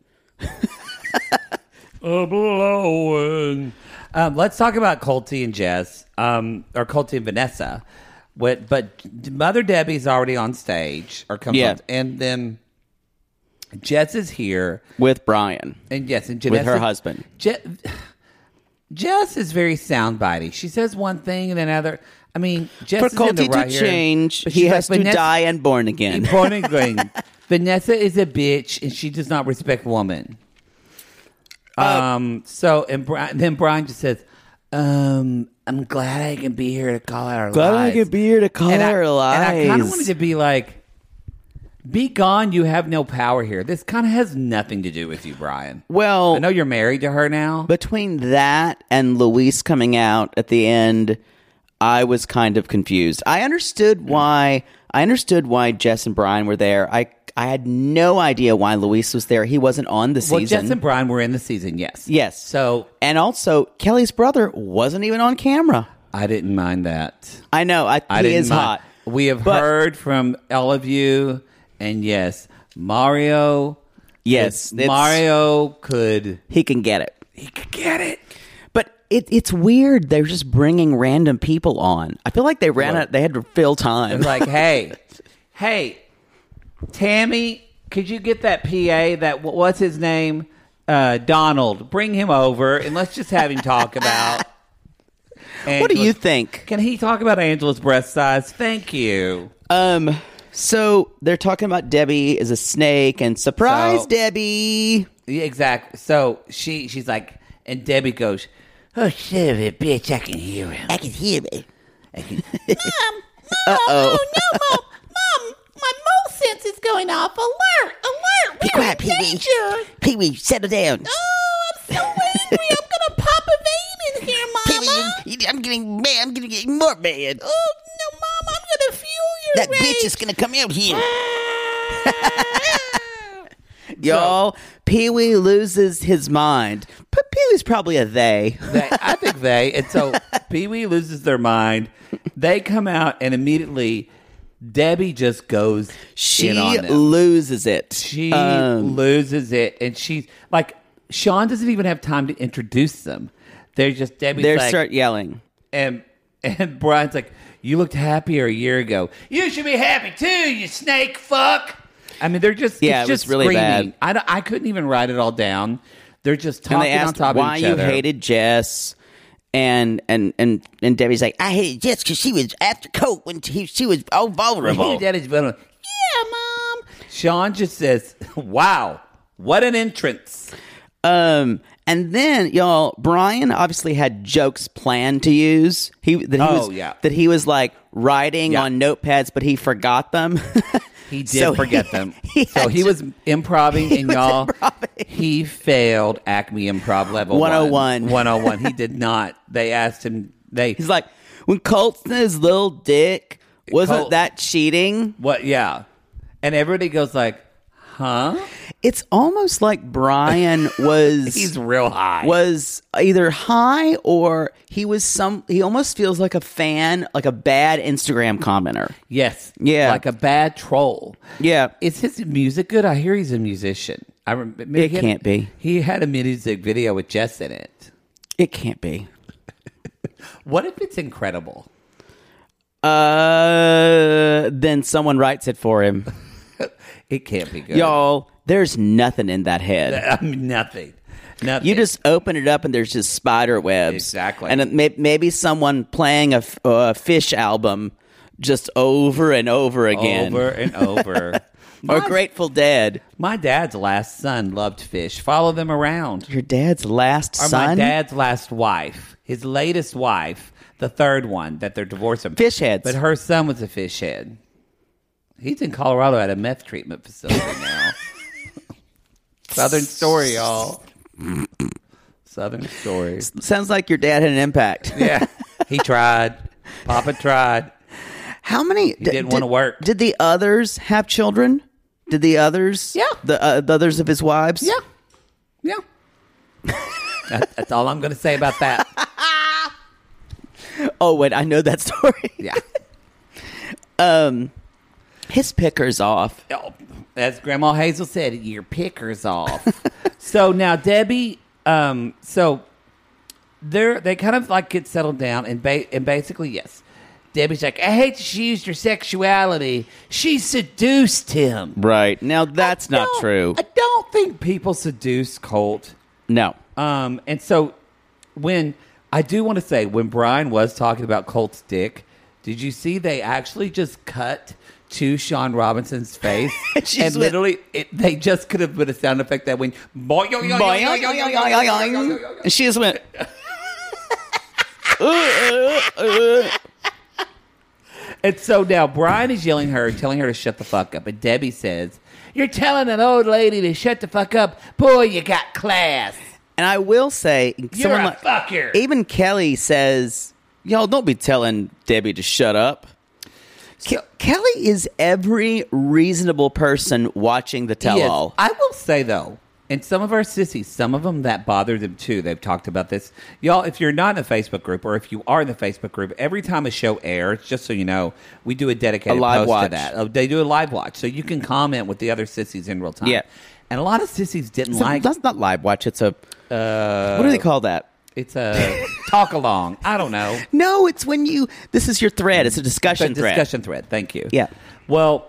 [SPEAKER 4] Uh, blowing. Um, let's talk about Colty and Jess, um, or Colty and Vanessa. What? But Mother Debbie's already on stage, or comes
[SPEAKER 5] Yeah.
[SPEAKER 4] on, and then Jess is here,
[SPEAKER 5] With Brian.
[SPEAKER 4] and yes, and
[SPEAKER 5] With
[SPEAKER 4] Janessa,
[SPEAKER 5] her husband.
[SPEAKER 4] Je- Jess is very soundbitey. She says one thing and another. I mean, Jess
[SPEAKER 5] For
[SPEAKER 4] is in the
[SPEAKER 5] Colty
[SPEAKER 4] right
[SPEAKER 5] to
[SPEAKER 4] here,
[SPEAKER 5] change,
[SPEAKER 4] but
[SPEAKER 5] he
[SPEAKER 4] she's
[SPEAKER 5] has
[SPEAKER 4] like,
[SPEAKER 5] to
[SPEAKER 4] Vanessa-
[SPEAKER 5] die and born again.
[SPEAKER 4] Born again. Vanessa is a bitch, and she does not respect woman. Um. So, and Brian, then Brian just says, um, "I'm glad I can be here to call out our
[SPEAKER 5] Glad I
[SPEAKER 4] lies."
[SPEAKER 5] could be here to call
[SPEAKER 4] and
[SPEAKER 5] our
[SPEAKER 4] I, And I kind of
[SPEAKER 5] lies.
[SPEAKER 4] wanted to be like, "Be gone! You have no power here. This kind of has nothing to do with you, Brian."
[SPEAKER 5] Well,
[SPEAKER 4] I know you're married to her now.
[SPEAKER 5] between that and Luis coming out at the end, I was kind of confused. I understood why. I understood why Jess and Brian were there. I I had no idea why Luis was there. He wasn't on the
[SPEAKER 4] well,
[SPEAKER 5] season.
[SPEAKER 4] Jess and Brian were in the season, yes.
[SPEAKER 5] yes.
[SPEAKER 4] So
[SPEAKER 5] And also, Kelly's brother wasn't even on camera.
[SPEAKER 4] I didn't mind that.
[SPEAKER 5] I know. I,
[SPEAKER 4] I
[SPEAKER 5] he
[SPEAKER 4] didn't
[SPEAKER 5] is
[SPEAKER 4] mind.
[SPEAKER 5] hot.
[SPEAKER 4] We have
[SPEAKER 5] But-
[SPEAKER 4] heard from all of you, and yes, Mario.
[SPEAKER 5] Yes,
[SPEAKER 4] could-
[SPEAKER 5] it's-
[SPEAKER 4] Mario could.
[SPEAKER 5] He can get it.
[SPEAKER 4] He could get it.
[SPEAKER 5] But it, it's weird. They're just bringing random people on. I feel like they ran
[SPEAKER 4] Look.
[SPEAKER 5] out. They had to fill time.
[SPEAKER 4] It's like, hey, hey, Tammy, could you get that P A? That what's his name? Uh, Donald. Bring him over, and let's just have him talk about.
[SPEAKER 5] What do you
[SPEAKER 4] Angela's-
[SPEAKER 5] think?
[SPEAKER 4] Can he talk about Angela's breast size? Thank you.
[SPEAKER 5] Um. So they're talking about Debbie as a snake and surprise,
[SPEAKER 4] So-
[SPEAKER 5] Debbie.
[SPEAKER 4] Yeah, exactly. So she she's like, and Debbie goes, "Oh, son of a bitch, I can hear him.
[SPEAKER 5] I can hear it.
[SPEAKER 4] I can."
[SPEAKER 6] Mom, Mom,
[SPEAKER 5] Uh-oh.
[SPEAKER 6] oh no, Mom, Mom, my mole sense is going off. Alert, alert,
[SPEAKER 5] Be
[SPEAKER 6] we're
[SPEAKER 5] quiet,
[SPEAKER 6] in
[SPEAKER 5] Pee-wee.
[SPEAKER 6] danger.
[SPEAKER 5] Pee-wee, settle down.
[SPEAKER 6] Oh, I'm so angry. I'm gonna pop a vein in here, Mama.
[SPEAKER 5] Pee-wee, I'm getting mad. I'm getting, getting more mad.
[SPEAKER 6] Oh no, Mom, I'm gonna fuel your
[SPEAKER 5] That
[SPEAKER 6] rage.
[SPEAKER 5] bitch is gonna come out here. Y'all, Pee-wee loses his mind. But Pee-wee's probably a they.
[SPEAKER 4] They, I think they. And so Pee-wee loses their mind. They come out and immediately Debbie just goes
[SPEAKER 5] She
[SPEAKER 4] in on them.
[SPEAKER 5] loses it.
[SPEAKER 4] She
[SPEAKER 5] Um,
[SPEAKER 4] loses it. And she's like, Sean doesn't even have time to introduce them. They're just, Debbie's
[SPEAKER 5] They
[SPEAKER 4] like,
[SPEAKER 5] start yelling.
[SPEAKER 4] and, and Brian's like, you looked happier a year ago. You should be happy too, you snake fuck. I mean, they're just,
[SPEAKER 5] Yeah,
[SPEAKER 4] it's
[SPEAKER 5] it was
[SPEAKER 4] just
[SPEAKER 5] really
[SPEAKER 4] screaming.
[SPEAKER 5] bad.
[SPEAKER 4] I, don't- I couldn't even write it all down. They're just
[SPEAKER 5] And
[SPEAKER 4] talking
[SPEAKER 5] they
[SPEAKER 4] on
[SPEAKER 5] asked
[SPEAKER 4] top
[SPEAKER 5] why
[SPEAKER 4] of each
[SPEAKER 5] you
[SPEAKER 4] other.
[SPEAKER 5] hated Jess. And, and, and, and Debbie's like, I hated Jess because she was after Coke when she, she was all vulnerable.
[SPEAKER 4] That is vulnerable. Yeah, Mom. Sean just says, wow, what an entrance.
[SPEAKER 5] Um, and then y'all, Brian obviously had jokes planned to use. He that he
[SPEAKER 4] Oh,
[SPEAKER 5] was
[SPEAKER 4] yeah.
[SPEAKER 5] that he was like writing
[SPEAKER 4] Yeah.
[SPEAKER 5] on notepads, but he forgot them.
[SPEAKER 4] He did
[SPEAKER 5] So
[SPEAKER 4] forget
[SPEAKER 5] he-
[SPEAKER 4] them.
[SPEAKER 5] he
[SPEAKER 4] so
[SPEAKER 5] had
[SPEAKER 4] he
[SPEAKER 5] to-
[SPEAKER 4] was improving,
[SPEAKER 5] he
[SPEAKER 4] and
[SPEAKER 5] was
[SPEAKER 4] y'all,
[SPEAKER 5] improving.
[SPEAKER 4] he failed Acme Improv Level
[SPEAKER 5] one oh one.
[SPEAKER 4] one oh one. He did not. They asked him, they,
[SPEAKER 5] He's like, when Colt's his little dick, wasn't
[SPEAKER 4] Colt-
[SPEAKER 5] that cheating?
[SPEAKER 4] what, yeah. And everybody goes like, huh?
[SPEAKER 5] It's almost like Brian was
[SPEAKER 4] He's real high.
[SPEAKER 5] was either high or he was some. He almost feels like a fan, like a bad Instagram commenter.
[SPEAKER 4] Yes.
[SPEAKER 5] Yeah.
[SPEAKER 4] Like a bad troll.
[SPEAKER 5] Yeah.
[SPEAKER 4] Is his music good? I hear he's a musician. I remember,
[SPEAKER 5] It can't be.
[SPEAKER 4] He had a music video with Jess in it.
[SPEAKER 5] It can't be.
[SPEAKER 4] What if it's incredible?
[SPEAKER 5] Uh, then someone writes it for him.
[SPEAKER 4] It can't be good.
[SPEAKER 5] Y'all, there's nothing in that head.
[SPEAKER 4] I mean, nothing. Nothing.
[SPEAKER 5] You just open it up and there's just spider webs.
[SPEAKER 4] Exactly.
[SPEAKER 5] And it may, maybe someone playing a, f- a Fish album just over and over again.
[SPEAKER 4] over and over.
[SPEAKER 5] Or
[SPEAKER 4] my,
[SPEAKER 5] Grateful Dead.
[SPEAKER 4] my dad's last son loved Fish. Follow them around.
[SPEAKER 5] Your dad's last
[SPEAKER 4] Or
[SPEAKER 5] son?
[SPEAKER 4] my dad's last wife. His latest wife, the third one that they're divorcing.
[SPEAKER 5] Fish heads.
[SPEAKER 4] But her son was a fish head. He's in Colorado at a meth treatment facility now. Southern story, y'all. Southern story.
[SPEAKER 5] Sounds like your dad had an impact.
[SPEAKER 4] Yeah. He tried. Papa tried.
[SPEAKER 5] How many? He
[SPEAKER 4] didn't wanna work.
[SPEAKER 5] Did the others have children? Did the others?
[SPEAKER 4] Yeah.
[SPEAKER 5] The, uh, the others of his wives?
[SPEAKER 4] Yeah. Yeah. that, that's all I'm going to say about that.
[SPEAKER 5] Oh, wait, I know that story.
[SPEAKER 4] Yeah.
[SPEAKER 5] um, his picker's off.
[SPEAKER 4] Oh, as Grandma Hazel said, your picker's off. So now Debbie, um, so they're they kind of like get settled down, and ba- and basically, yes, Debbie's like, I hate that she used her sexuality. She seduced him.
[SPEAKER 5] Right. Now, that's
[SPEAKER 4] I
[SPEAKER 5] not
[SPEAKER 4] don't-
[SPEAKER 5] true.
[SPEAKER 4] I don't think people seduce Colt.
[SPEAKER 5] No.
[SPEAKER 4] Um, and so when I do want to say, when Brian was talking about Colt's dick, did you see they actually just cut to Sean Robinson's face?
[SPEAKER 5] She's
[SPEAKER 4] and
[SPEAKER 5] with-
[SPEAKER 4] literally, it, they just could have put a sound effect that went, boing, yoing, yoing,
[SPEAKER 5] Boing,
[SPEAKER 4] yoing,
[SPEAKER 5] yoing,
[SPEAKER 4] yoing,
[SPEAKER 5] yoing,
[SPEAKER 4] yoing,
[SPEAKER 5] yoing,
[SPEAKER 4] yoing,
[SPEAKER 5] yoing.
[SPEAKER 4] yoing, yoing.
[SPEAKER 5] And she just went. uh, uh, uh.
[SPEAKER 4] And so now Brian is yelling at her, telling her to shut the fuck up. And Debbie says, you're telling an old lady to shut the fuck up? Boy, you got class.
[SPEAKER 5] And I will say,
[SPEAKER 4] You're
[SPEAKER 5] someone
[SPEAKER 4] a
[SPEAKER 5] like,
[SPEAKER 4] fucker.
[SPEAKER 5] even Kelly says, y'all don't be telling Debbie to shut up. Ke- Kelly is every reasonable person watching the
[SPEAKER 4] He is.
[SPEAKER 5] tell-all.
[SPEAKER 4] I will say, though, and some of our sissies, some of them that bother them, too. They've talked about this. Y'all, if you're not in the Facebook group, or if you are in the Facebook group, every time a show airs, just so you know, we do a dedicated
[SPEAKER 5] A live
[SPEAKER 4] post
[SPEAKER 5] watch.
[SPEAKER 4] to that. Oh, they do a live watch, so you can comment with the other sissies in real time.
[SPEAKER 5] Yeah.
[SPEAKER 4] And a lot of sissies didn't
[SPEAKER 5] It's a-
[SPEAKER 4] like...
[SPEAKER 5] that's not live watch. It's a... what do they call that?
[SPEAKER 4] It's a talk-along. I don't know.
[SPEAKER 5] No, it's when you... This is your thread. It's a discussion
[SPEAKER 4] It's a
[SPEAKER 5] thread.
[SPEAKER 4] discussion thread. Thank you.
[SPEAKER 5] Yeah.
[SPEAKER 4] Well,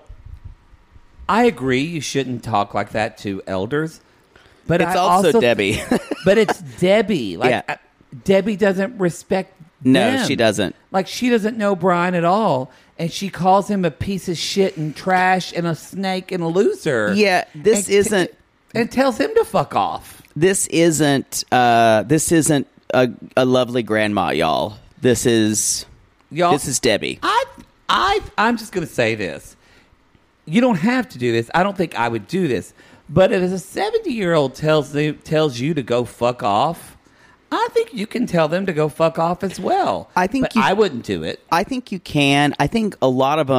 [SPEAKER 4] I agree you shouldn't talk like that to elders. But
[SPEAKER 5] It's
[SPEAKER 4] I
[SPEAKER 5] also Debbie.
[SPEAKER 4] But it's Debbie. Like
[SPEAKER 5] Yeah.
[SPEAKER 4] I- Debbie doesn't respect
[SPEAKER 5] No,
[SPEAKER 4] them.
[SPEAKER 5] she doesn't.
[SPEAKER 4] Like she doesn't know Brian at all, and she calls him a piece of shit and trash and a snake and a loser.
[SPEAKER 5] Yeah, this
[SPEAKER 4] And-
[SPEAKER 5] isn't-
[SPEAKER 4] and tells him to fuck off.
[SPEAKER 5] This isn't... Uh, this isn't a, a lovely grandma, y'all. This is...
[SPEAKER 4] Y'all,
[SPEAKER 5] This is Debbie.
[SPEAKER 4] I, I, I'm just going to say this. You don't have to do this. I don't think I would do this. But if a seventy-year-old tells the, tells you to go fuck off, I think you can tell them to go fuck off as well.
[SPEAKER 5] I think
[SPEAKER 4] But
[SPEAKER 5] you-
[SPEAKER 4] I wouldn't do it.
[SPEAKER 5] I think you can. I think a lot of them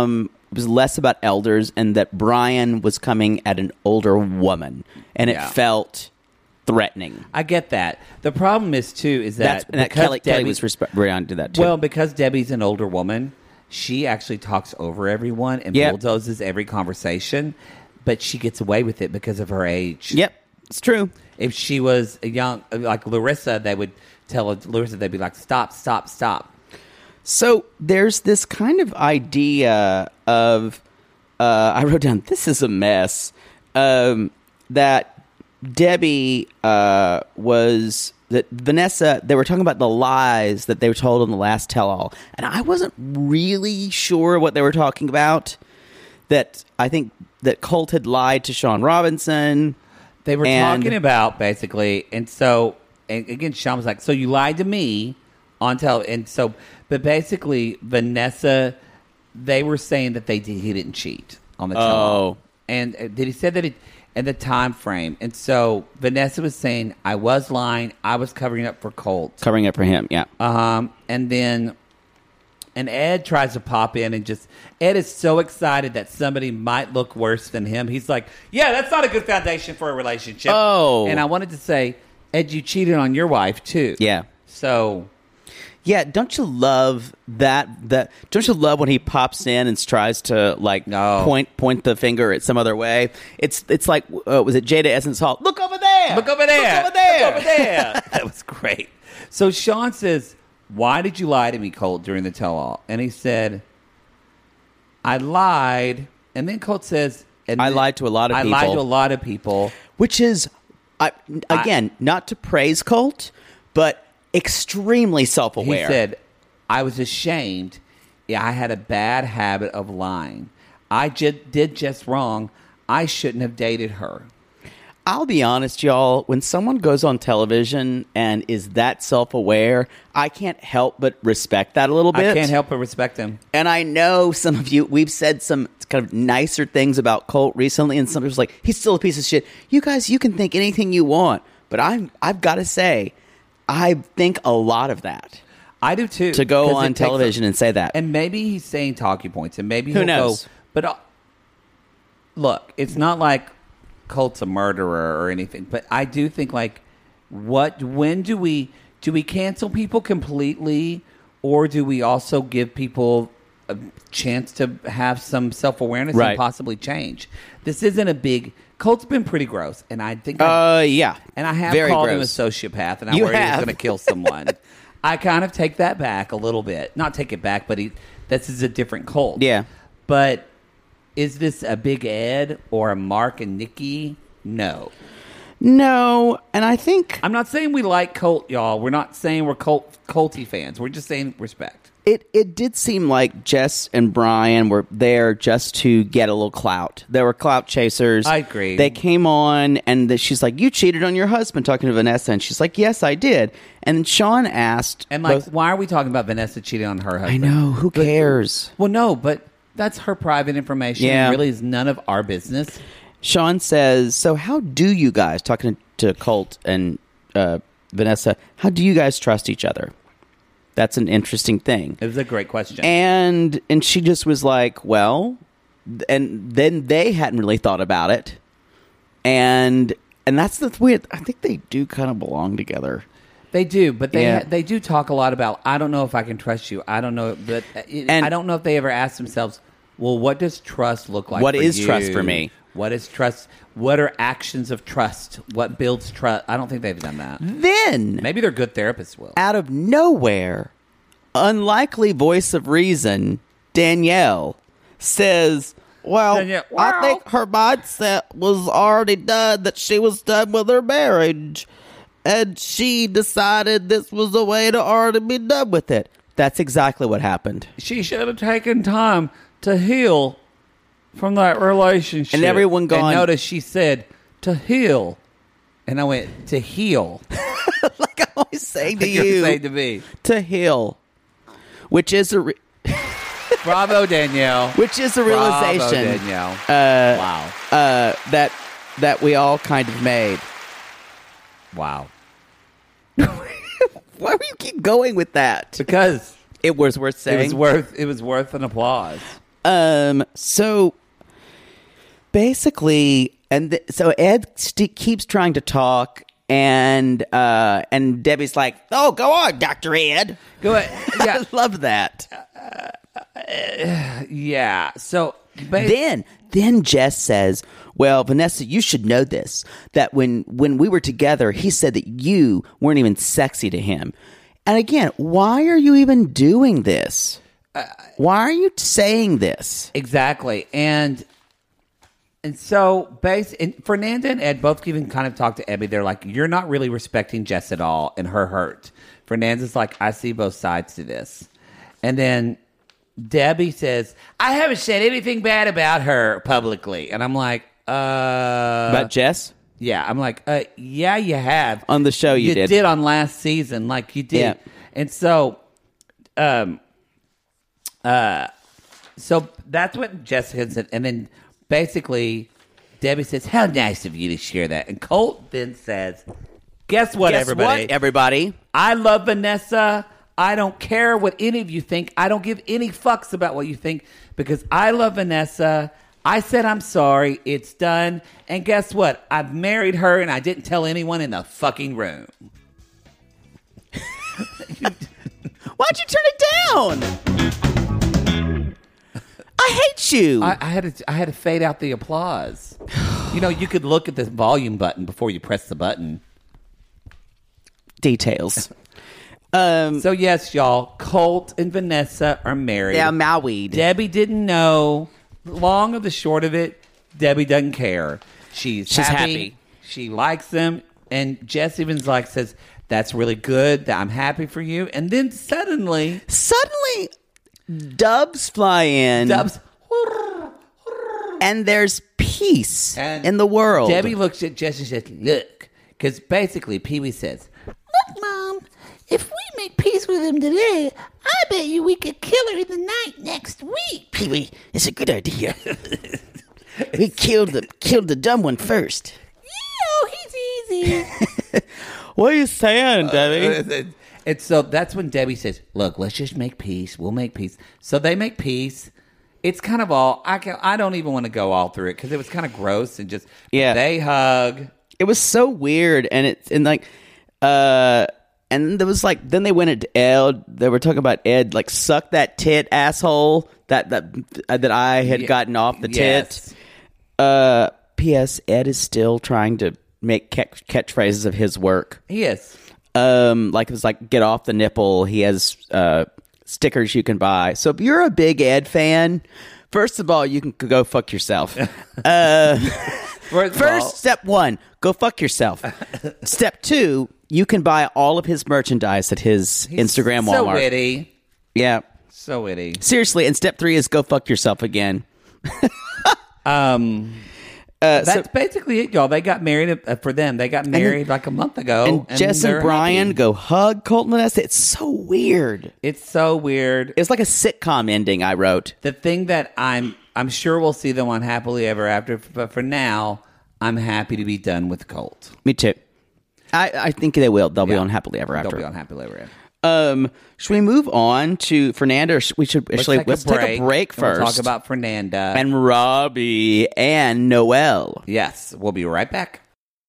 [SPEAKER 5] was less about elders, and that Brian was coming at an older woman, and it
[SPEAKER 4] Yeah.
[SPEAKER 5] felt threatening.
[SPEAKER 4] I get that. The problem is too is that,
[SPEAKER 5] That's, and that
[SPEAKER 4] because
[SPEAKER 5] Kelly, Kelly
[SPEAKER 4] Debbie-
[SPEAKER 5] was resp- Brian did that too.
[SPEAKER 4] well because Debbie's an older woman, she actually talks over everyone and
[SPEAKER 5] Yep.
[SPEAKER 4] bulldozes every conversation, but she gets away with it because of her age.
[SPEAKER 5] yep, it's true.
[SPEAKER 4] If she was a young like Larissa, they would tell Larissa, they'd be like, "Stop, stop, stop."
[SPEAKER 5] So there's this kind of idea of, uh, I wrote down, this is a mess, um, that Debbie uh, was, that Vanessa, they were talking about the lies that they were told on the last tell-all. And I wasn't really sure what they were talking about. That I think that Colt had lied to Sean Robinson.
[SPEAKER 4] They were
[SPEAKER 5] And-
[SPEAKER 4] talking about basically, and so and again, Sean was like, "So you lied to me on tele," and so, but basically, Vanessa, they were saying that they did, he didn't cheat on the tell-all.
[SPEAKER 5] Oh.
[SPEAKER 4] And uh, did he said that it and the time frame, and so Vanessa was saying, "I was lying, I was covering up for Colt."
[SPEAKER 5] Covering up for him, yeah.
[SPEAKER 4] Um, and then, and Ed tries to pop in and just, Ed is so excited that somebody might look worse than him. He's like, yeah, that's not a good foundation for a relationship.
[SPEAKER 5] Oh.
[SPEAKER 4] And I wanted to say, Ed, you cheated on your wife too.
[SPEAKER 5] Yeah.
[SPEAKER 4] So,
[SPEAKER 5] Yeah, don't you love that? That don't you love when he pops in and tries to like
[SPEAKER 4] No.
[SPEAKER 5] point point the finger at some other way? It's it's like uh, was it Jada Essence Hall? Look over there!
[SPEAKER 4] look over there.
[SPEAKER 5] Look over there!
[SPEAKER 4] Look over there. That was great. So Sean says, why did you lie to me, Colt, during the tell-all? And he said, I lied. And then Colt says, and
[SPEAKER 5] I
[SPEAKER 4] then-
[SPEAKER 5] lied to a lot of
[SPEAKER 4] I
[SPEAKER 5] people.
[SPEAKER 4] lied to a lot of people.
[SPEAKER 5] Which is, I, again, not to praise Colt, but extremely self
[SPEAKER 4] He
[SPEAKER 5] aware.
[SPEAKER 4] said, I was ashamed. Yeah, I had a bad habit of lying. I j- did just wrong. I shouldn't have dated her.
[SPEAKER 5] I'll be honest, y'all. When someone goes on television and is that self-aware, I can't help but respect that a little bit.
[SPEAKER 4] I can't help but respect him.
[SPEAKER 5] And I know some of you, we've said some kind of nicer things about Colt recently, and some people's like, he's still a piece of shit. You guys, you can think anything you want, but I'm, I've got to say, I think a lot of that
[SPEAKER 4] I do too.
[SPEAKER 5] to go
[SPEAKER 4] 'Cause it
[SPEAKER 5] on
[SPEAKER 4] takes
[SPEAKER 5] television
[SPEAKER 4] a-
[SPEAKER 5] and say that.
[SPEAKER 4] And maybe he's saying talking points, and maybe
[SPEAKER 5] Who
[SPEAKER 4] he'll
[SPEAKER 5] knows?
[SPEAKER 4] go. But uh, look, it's not like Colt's a murderer or anything. But I do think, like, what? When do we do we cancel people completely, or do we also give people a chance to have some self awareness
[SPEAKER 5] Right.
[SPEAKER 4] and possibly change? This isn't a big. Colt's been pretty gross, and I think. I,
[SPEAKER 5] Uh, yeah.
[SPEAKER 4] And I have
[SPEAKER 5] Very
[SPEAKER 4] called him a
[SPEAKER 5] gross.
[SPEAKER 4] sociopath, and I
[SPEAKER 5] You
[SPEAKER 4] worried he was
[SPEAKER 5] have.
[SPEAKER 4] going to kill someone. I kind of take that back a little bit. Not take it back, but he, this is a different Colt.
[SPEAKER 5] Yeah.
[SPEAKER 4] But is this a Big Ed or a Mark and Nikki? No.
[SPEAKER 5] No, and I think
[SPEAKER 4] I'm not saying we like Colt, y'all. We're not saying we're Colt, Colty fans. We're just saying respect.
[SPEAKER 5] It it did seem like Jess and Brian were there just to get a little clout. They were clout chasers.
[SPEAKER 4] I agree.
[SPEAKER 5] They came on, and the, she's like, "You cheated on your husband," talking to Vanessa, and she's like, "Yes, I did." And then Sean asked,
[SPEAKER 4] And, like,
[SPEAKER 5] both-
[SPEAKER 4] why are we talking about Vanessa cheating on her
[SPEAKER 5] I
[SPEAKER 4] husband?
[SPEAKER 5] know, who
[SPEAKER 4] But-
[SPEAKER 5] cares?
[SPEAKER 4] Well, no, but that's her private information.
[SPEAKER 5] Yeah.
[SPEAKER 4] It really is none of our business.
[SPEAKER 5] Sean says, "So how do you guys," talking to Colt and uh, Vanessa, "how do you guys trust each other?" That's an interesting thing.
[SPEAKER 4] It was a great question.
[SPEAKER 5] And and she just was like, well, and then they hadn't really thought about it. And and that's the weird. I think they do kind of belong together.
[SPEAKER 4] They do, but they
[SPEAKER 5] Yeah.
[SPEAKER 4] they do talk a lot about, I don't know if I can trust you. I don't know, but it,
[SPEAKER 5] And-
[SPEAKER 4] I don't know if they ever ask themselves, well, what does trust look like?
[SPEAKER 5] What
[SPEAKER 4] for
[SPEAKER 5] is
[SPEAKER 4] you?
[SPEAKER 5] trust for me?
[SPEAKER 4] What is trust? What are actions of trust? What builds trust? I don't think they've done that.
[SPEAKER 5] Then,
[SPEAKER 4] Maybe they're good therapists. Will
[SPEAKER 5] out of nowhere, unlikely voice of reason, Danielle says, well,
[SPEAKER 4] Danielle,
[SPEAKER 5] I
[SPEAKER 4] well.
[SPEAKER 5] think her mindset was already done, that she was done with her marriage. And she decided this was a way to already be done with it. That's exactly what happened.
[SPEAKER 4] she should have taken time to heal from that relationship.
[SPEAKER 5] And everyone gone-
[SPEAKER 4] And notice she said to heal, and I went to heal.
[SPEAKER 5] Like I always say to
[SPEAKER 4] You're
[SPEAKER 5] you,
[SPEAKER 4] saying to me,
[SPEAKER 5] to heal, which is a re-
[SPEAKER 4] bravo, Danielle.
[SPEAKER 5] which is a
[SPEAKER 4] Bravo,
[SPEAKER 5] realization
[SPEAKER 4] Danielle.
[SPEAKER 5] uh,
[SPEAKER 4] Wow.
[SPEAKER 5] uh, that that we all kind of made.
[SPEAKER 4] Wow.
[SPEAKER 5] Why do you keep going with that?
[SPEAKER 4] Because
[SPEAKER 5] It was worth
[SPEAKER 4] it
[SPEAKER 5] saying.
[SPEAKER 4] was worth it was worth an applause.
[SPEAKER 5] Um. So basically, and th- so Ed st- keeps trying to talk, and uh, and Debbie's like, "Oh, go on, Doctor Ed."
[SPEAKER 4] Go ahead. Yeah.
[SPEAKER 5] I love that.
[SPEAKER 4] Yeah. So ba-
[SPEAKER 5] Then, then Jess says, "Well, Vanessa, you should know this. That when when we were together, he said that you weren't even sexy to him. And again, why are you even doing this? Uh, why are you saying this?
[SPEAKER 4] Exactly. And and so base and Fernanda and Ed both even kind of talk to Ebby. They're like, you're not really respecting Jess at all and her hurt. Fernanda's like, I see both sides to this. And then Debbie says, I haven't said anything bad about her publicly. And I'm like, uh
[SPEAKER 5] About Jess?
[SPEAKER 4] Yeah. I'm like, uh yeah, you have.
[SPEAKER 5] On the show you,
[SPEAKER 4] you
[SPEAKER 5] did.
[SPEAKER 4] did on last season, like you did.
[SPEAKER 5] Yeah.
[SPEAKER 4] And so um uh so that's what Jessica said. And then basically Debbie says, how nice of you to share that. And Colt then says, guess what,
[SPEAKER 5] Guess
[SPEAKER 4] everybody?
[SPEAKER 5] what, everybody?
[SPEAKER 4] I love Vanessa. I don't care what any of you think. I don't give any fucks about what you think because I love Vanessa. I said I'm sorry. It's done. And guess what? I've married her and I didn't tell anyone in the fucking room.
[SPEAKER 5] Why'd you turn it down? I hate you.
[SPEAKER 4] I, I had to, I had to fade out the applause. You know, you could look at this volume button before you press the button.
[SPEAKER 5] Details. Um,
[SPEAKER 4] So yes, y'all, Colt and Vanessa are married.
[SPEAKER 5] yeah, Maui.
[SPEAKER 4] Debbie didn't know. Long of the short of it, Debbie doesn't care. She's,
[SPEAKER 5] She's
[SPEAKER 4] happy.
[SPEAKER 5] happy.
[SPEAKER 4] She likes them. And Jess even's like says, that's really good. That I'm happy for you. And then suddenly,
[SPEAKER 5] Suddenly, doves fly in.
[SPEAKER 4] Dubs,
[SPEAKER 5] And there's peace
[SPEAKER 4] and
[SPEAKER 5] in the world.
[SPEAKER 4] Debbie looks at Jess and says, look. Because basically, Pee-wee says,
[SPEAKER 6] Look, Mom, if we make peace with him today, I bet you we could kill her in the night next week.
[SPEAKER 5] Pee-wee, it's a good idea. We killed the killed the dumb one first.
[SPEAKER 6] Oh, he's easy.
[SPEAKER 5] What are you saying, Debbie?
[SPEAKER 4] and so that's when Debbie says, look, let's just make peace. We'll make peace. So they make peace. It's kind of all, I can, I don't even want to go all through it because it was kind of gross and just,
[SPEAKER 5] Yeah.
[SPEAKER 4] they hug.
[SPEAKER 5] It was so weird, and it's and like, uh, and there was like, then they went into Ed. They were talking about Ed, like suck that tit, asshole. That that uh, that I had
[SPEAKER 4] Yeah.
[SPEAKER 5] gotten off the
[SPEAKER 4] Yes.
[SPEAKER 5] tit. Uh, P S. Ed is still trying to make catch, catchphrases of his work.
[SPEAKER 4] He is.
[SPEAKER 5] Um, like it was like get off the nipple. He has uh stickers you can buy. So if you're a big Ed fan, first of all, you can go fuck yourself. uh.
[SPEAKER 4] First, of
[SPEAKER 5] First,
[SPEAKER 4] all,
[SPEAKER 5] step one, go fuck yourself. Step two, you can buy all of his merchandise at his Instagram
[SPEAKER 4] so
[SPEAKER 5] Walmart.
[SPEAKER 4] witty.
[SPEAKER 5] Yeah.
[SPEAKER 4] So witty.
[SPEAKER 5] Seriously, and step three is go fuck yourself again.
[SPEAKER 4] Um,
[SPEAKER 5] Uh,
[SPEAKER 4] that's
[SPEAKER 5] so,
[SPEAKER 4] basically it, y'all. They got married uh, for them. They got married like a month ago.
[SPEAKER 5] and Jess and
[SPEAKER 4] they're
[SPEAKER 5] Brian
[SPEAKER 4] happy.
[SPEAKER 5] go hug Colt and Vanessa. It's so weird.
[SPEAKER 4] It's so weird.
[SPEAKER 5] It's like a sitcom ending I wrote.
[SPEAKER 4] The thing that I'm I'm sure we'll see them on Happily Ever After, but for now, I'm happy to be done with Colt.
[SPEAKER 5] Me too. I, I think they will. They'll be
[SPEAKER 4] Yeah.
[SPEAKER 5] on Happily Ever After.
[SPEAKER 4] They'll be on Happily Ever After.
[SPEAKER 5] Um, should we move on to Fernanda? Or sh- we should actually
[SPEAKER 4] take a
[SPEAKER 5] let's take a
[SPEAKER 4] break,
[SPEAKER 5] break
[SPEAKER 4] and we'll
[SPEAKER 5] first.
[SPEAKER 4] talk about Fernanda.
[SPEAKER 5] and Robbie and Noelle.
[SPEAKER 4] Yes, we'll be right back.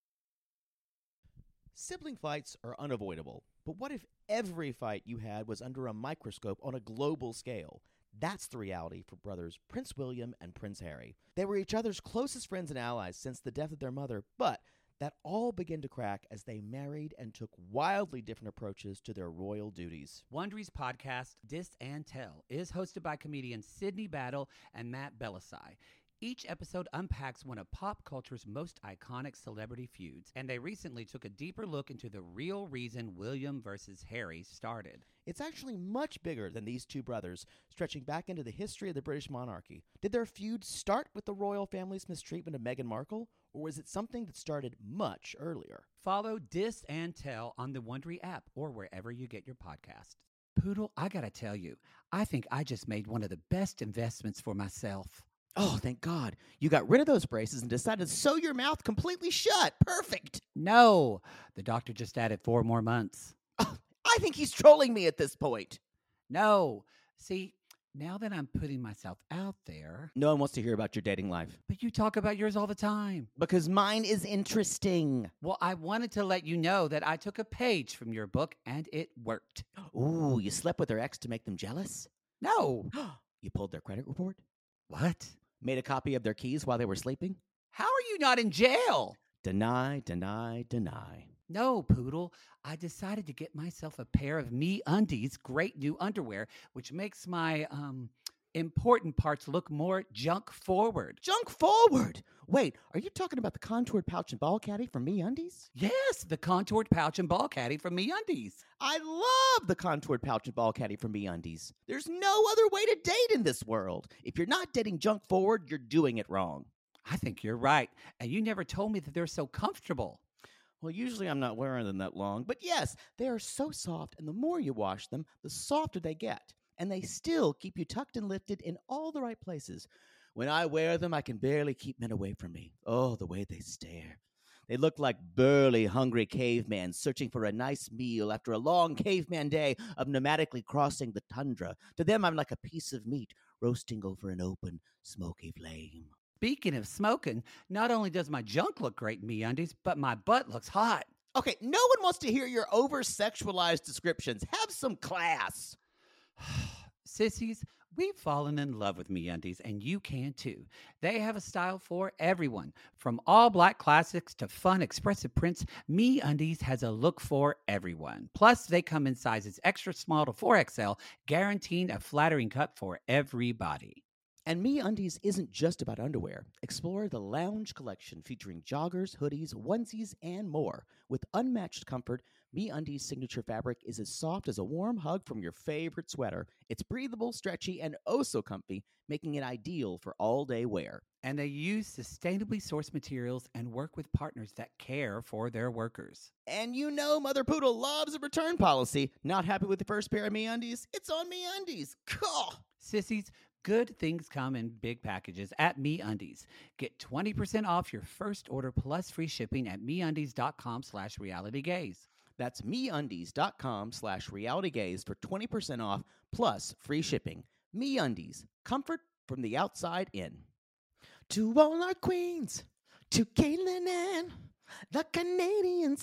[SPEAKER 7] Sibling fights are unavoidable, but what if every fight you had was under a microscope on a global scale? That's the reality for brothers Prince William and Prince Harry. They were each other's closest friends and allies since the death of their mother, but that all began to crack as they married and took wildly different approaches to their royal duties.
[SPEAKER 8] Wondery's podcast, Dis and Tell, is hosted by comedians Sydney Battle and Matt Belisai. Each episode unpacks one of pop culture's most iconic celebrity feuds, and they recently took a deeper look into the real reason William versus Harry started.
[SPEAKER 7] It's actually much bigger than these two brothers, stretching back into the history of the British monarchy. Did their feud start with the royal family's mistreatment of Meghan Markle, or was it something that started much earlier?
[SPEAKER 8] Follow Dis and Tell on the Wondery app or wherever you get your podcast. Poodle, I gotta tell you, I think I just made one of the best investments for myself.
[SPEAKER 7] Oh, thank God. You got rid of those braces and decided to sew your mouth completely shut. Perfect.
[SPEAKER 8] No, the doctor just added four more months.
[SPEAKER 7] Oh, I think he's trolling me at this point.
[SPEAKER 8] No, see, Now that I'm putting myself out there,
[SPEAKER 7] No one wants to hear about your dating life.
[SPEAKER 8] but you talk about yours all the time.
[SPEAKER 7] Because mine is interesting.
[SPEAKER 8] Well, I wanted to let you know that I took a page from your book and it worked.
[SPEAKER 7] Ooh, you slept with their ex to make them jealous?
[SPEAKER 8] No.
[SPEAKER 7] You pulled their credit report?
[SPEAKER 8] What?
[SPEAKER 7] Made a copy of their keys while they were sleeping?
[SPEAKER 8] How are you not in jail?
[SPEAKER 7] Deny, deny, deny.
[SPEAKER 8] No, Poodle. I decided to get myself a pair of MeUndies great new underwear, which makes my um important parts look more junk forward.
[SPEAKER 7] Junk forward! Wait, are you talking about the contoured pouch and ball caddy from MeUndies?
[SPEAKER 8] Yes, the contoured pouch and ball caddy from MeUndies.
[SPEAKER 7] I love the contoured pouch and ball caddy from MeUndies. There's no other way to date in this world. If you're not dating junk forward, you're doing it wrong.
[SPEAKER 8] I think you're right. And you never told me that they're so comfortable.
[SPEAKER 7] Well, usually I'm not wearing them that long, but yes, they are so soft, and the more you wash them, the softer they get. And they still keep you tucked and lifted in all the right places. When I wear them, I can barely keep men away from me. Oh, the way they stare. They look like burly, hungry cavemen searching for a nice meal after a long caveman day of nomadically crossing the tundra. To them, I'm like a piece of meat roasting over an open, smoky flame.
[SPEAKER 8] Speaking of smoking, not only does my junk look great in MeUndies, but my butt looks hot.
[SPEAKER 7] Okay, no one wants to hear your over-sexualized descriptions. Have some class.
[SPEAKER 8] Sissies, we've fallen in love with MeUndies, and you can too. They have a style for everyone. From all black classics to fun, expressive prints, MeUndies has a look for everyone. Plus, they come in sizes extra small to four X L, guaranteeing a flattering cut for everybody.
[SPEAKER 7] And MeUndies isn't just about underwear. Explore the Lounge collection featuring joggers, hoodies, onesies, and more. With unmatched comfort, MeUndies' signature fabric is as soft as a warm hug from your favorite sweater. It's breathable, stretchy, and oh so comfy, making it ideal for all-day wear.
[SPEAKER 8] And they use sustainably sourced materials and work with partners that care for their workers.
[SPEAKER 7] And you know Mother Poodle loves a return policy. Not happy with the first pair of MeUndies? It's on MeUndies. Cool.
[SPEAKER 8] Sissies, good things come in big packages at MeUndies. Get twenty percent off your first order plus free shipping at MeUndies.com slash realitygaze.
[SPEAKER 7] That's MeUndies.com slash realitygaze for twenty percent off plus free shipping. MeUndies, comfort from the outside in. To all our queens, to Caitlin and the Canadian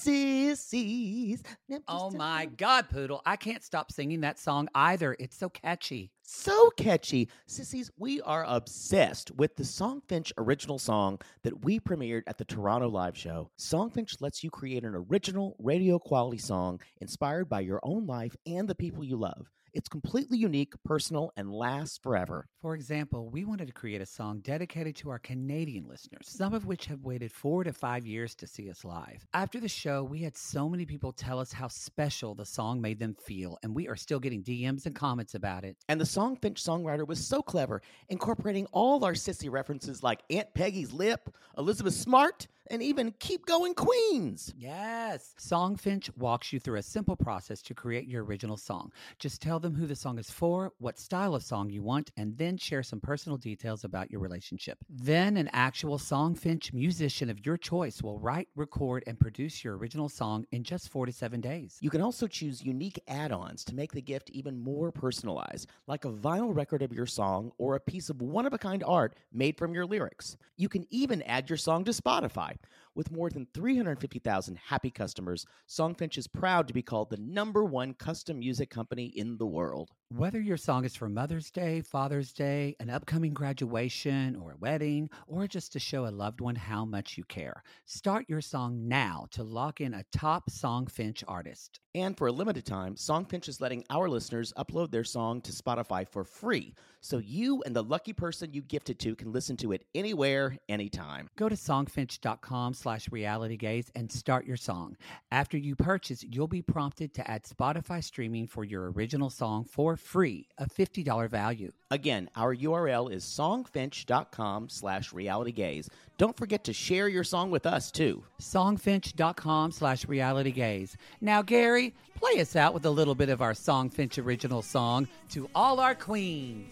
[SPEAKER 7] sissies.
[SPEAKER 8] Oh my God, Poodle, I can't stop singing that song either. It's so catchy.
[SPEAKER 7] So catchy. Sissies, we are obsessed with the Songfinch original song that we premiered at the Toronto Live Show. Songfinch lets you create an original radio quality song inspired by your own life and the people you love. It's completely unique, personal, and lasts forever.
[SPEAKER 8] For example, we wanted to create a song dedicated to our Canadian listeners, some of which have waited four to five years to see us live. After the show, we had so many people tell us how special the song made them feel, and we are still getting D Ms and comments about it.
[SPEAKER 7] And the Songfinch songwriter was so clever, incorporating all our sissy references like Aunt Peggy's Lip, Elizabeth Smart, and even Keep Going Queens.
[SPEAKER 8] Yes. Songfinch walks you through a simple process to create your original song. Just tell them who the song is for, what style of song you want, and then share some personal details about your relationship. Then an actual Songfinch musician of your choice will write, record, and produce your original song in just four to seven days.
[SPEAKER 7] You can also choose unique add-ons to make the gift even more personalized, like a vinyl record of your song or a piece of one-of-a-kind art made from your lyrics. You can even add your song to Spotify. With more than three hundred fifty thousand happy customers, Songfinch is proud to be called the number one custom music company in the world.
[SPEAKER 8] Whether your song is for Mother's Day, Father's Day, an upcoming graduation, or a wedding, or just to show a loved one how much you care, start your song now to lock in a top Songfinch artist.
[SPEAKER 7] And for a limited time, Songfinch is letting our listeners upload their song to Spotify for free, so you and the lucky person you gifted to can listen to it anywhere, anytime.
[SPEAKER 8] Go to songfinch.com slash realitygaze and start your song. After you purchase, you'll be prompted to add Spotify streaming for your original song for free, a fifty dollars value.
[SPEAKER 7] Again, our U R L is songfinch.com slash realitygaze. Don't forget to share your song with us, too.
[SPEAKER 8] Songfinch.com slash realitygaze. Now, Gary, play us out with a little bit of our Songfinch original song, To All Our Queens.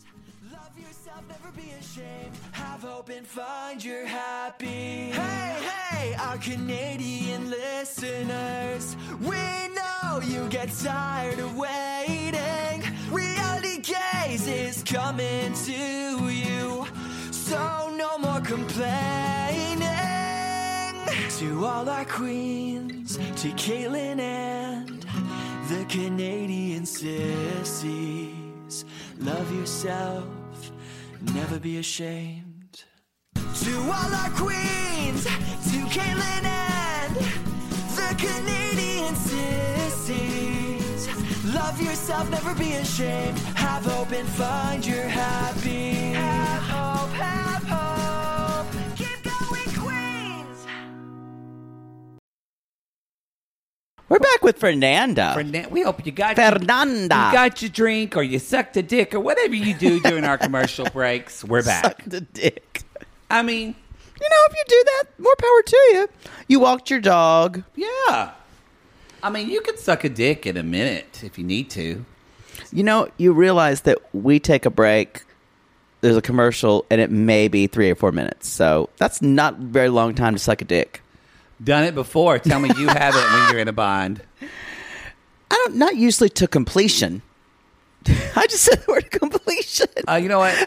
[SPEAKER 9] Love yourself, never be ashamed. Have hope and find your happy. Hey, hey, our Canadian listeners. We know you get tired of waiting. Reality Gaze Christmas is coming to you, so no more complaining. To all our queens, to Caitlin and the Canadian sissies, love yourself, never be ashamed. To all our queens, to Caitlin and the Canadian sissies, love yourself, never be ashamed. Have hope and find your happy. Have hope, have hope. Keep going, Queens.
[SPEAKER 5] We're back with Fernanda.
[SPEAKER 4] Fernan- we hope you got
[SPEAKER 5] Fernanda.
[SPEAKER 4] Your, you got your drink, or you sucked a dick, or whatever you do during our commercial breaks. We're back.
[SPEAKER 5] Suck the dick.
[SPEAKER 4] I mean,
[SPEAKER 5] you know, if you do that, more power to you. You walked your dog.
[SPEAKER 4] Yeah. I mean, you could suck a dick in a minute if you need to.
[SPEAKER 5] You know, you realize that we take a break, there's a commercial, and it may be three or four minutes. So that's not a very long time to suck a dick.
[SPEAKER 4] Done it before. Tell me you haven't when you're in a bind.
[SPEAKER 5] I don't, not usually to completion. I just said the word completion.
[SPEAKER 4] Uh, you know what?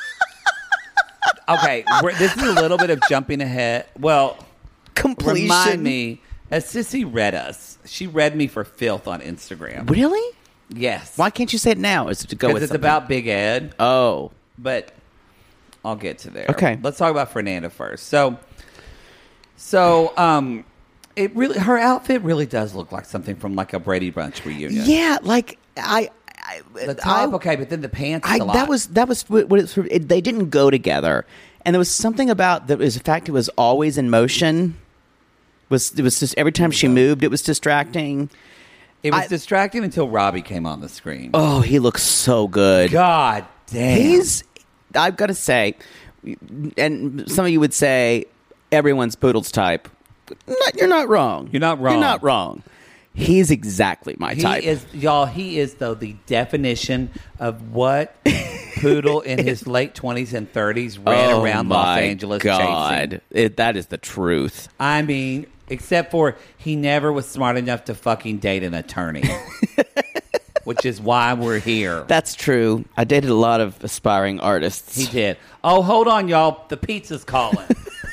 [SPEAKER 4] Okay, we're, this is a little bit of jumping ahead. Well,
[SPEAKER 5] completion.
[SPEAKER 4] Remind me, as Sissy read us, she read me for filth on Instagram.
[SPEAKER 5] Really?
[SPEAKER 4] Yes.
[SPEAKER 5] Why can't you say it now? Is it to go with
[SPEAKER 4] Because it's
[SPEAKER 5] something?
[SPEAKER 4] about Big Ed.
[SPEAKER 5] Oh.
[SPEAKER 4] But I'll get to there.
[SPEAKER 5] Okay.
[SPEAKER 4] Let's talk about Fernanda first. So, so um, it really her outfit really does look like something from like a Brady Bunch reunion.
[SPEAKER 5] Yeah, like I. I
[SPEAKER 4] the top,
[SPEAKER 5] I,
[SPEAKER 4] okay, but then the pants.
[SPEAKER 5] I,
[SPEAKER 4] a lot.
[SPEAKER 5] that was that was what what it's, it, they didn't go together, and there was something about that was the fact it was always in motion. Was it was just every time she moved, it was distracting.
[SPEAKER 4] It was
[SPEAKER 5] I,
[SPEAKER 4] distracting until Robbie came on the screen.
[SPEAKER 5] Oh, he looks so good.
[SPEAKER 4] God damn.
[SPEAKER 5] He's. I've got to say, and some of you would say everyone's Poodle's type. Not, you're not wrong.
[SPEAKER 4] You're not wrong.
[SPEAKER 5] You're not wrong. He's exactly my
[SPEAKER 4] he
[SPEAKER 5] type.
[SPEAKER 4] Is, y'all, he is, though, the definition of what Poodle in his late twenties and thirties ran
[SPEAKER 5] oh
[SPEAKER 4] around
[SPEAKER 5] my
[SPEAKER 4] Los Angeles
[SPEAKER 5] God.
[SPEAKER 4] chasing.
[SPEAKER 5] It, that is the truth.
[SPEAKER 4] I mean, except for he never was smart enough to fucking date an attorney. Which is why we're here.
[SPEAKER 5] That's true. I dated a lot of aspiring artists.
[SPEAKER 4] He did. Oh, hold on, y'all. The pizza's calling.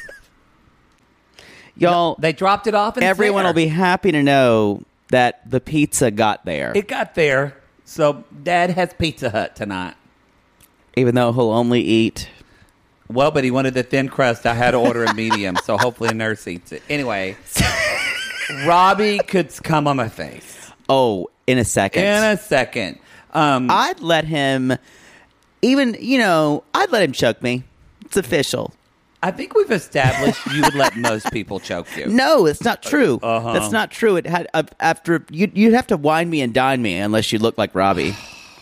[SPEAKER 5] Y'all,
[SPEAKER 4] they dropped it off. And
[SPEAKER 5] everyone will be happy to know that the pizza got there.
[SPEAKER 4] It got there. So Dad has Pizza Hut tonight.
[SPEAKER 5] Even though he'll only eat.
[SPEAKER 4] Well, but he wanted the thin crust. I had to order a medium, so hopefully a nurse eats it. Anyway, Robbie could come on my face.
[SPEAKER 5] Oh, in a second.
[SPEAKER 4] In a second. Um,
[SPEAKER 5] I'd let him, even, you know, I'd let him choke me. It's official.
[SPEAKER 4] I think we've established you would let most people choke you.
[SPEAKER 5] No, it's not true.
[SPEAKER 4] Uh-huh.
[SPEAKER 5] That's not true. It had uh, after you you'd have to wine me and dine me unless you look like Robbie.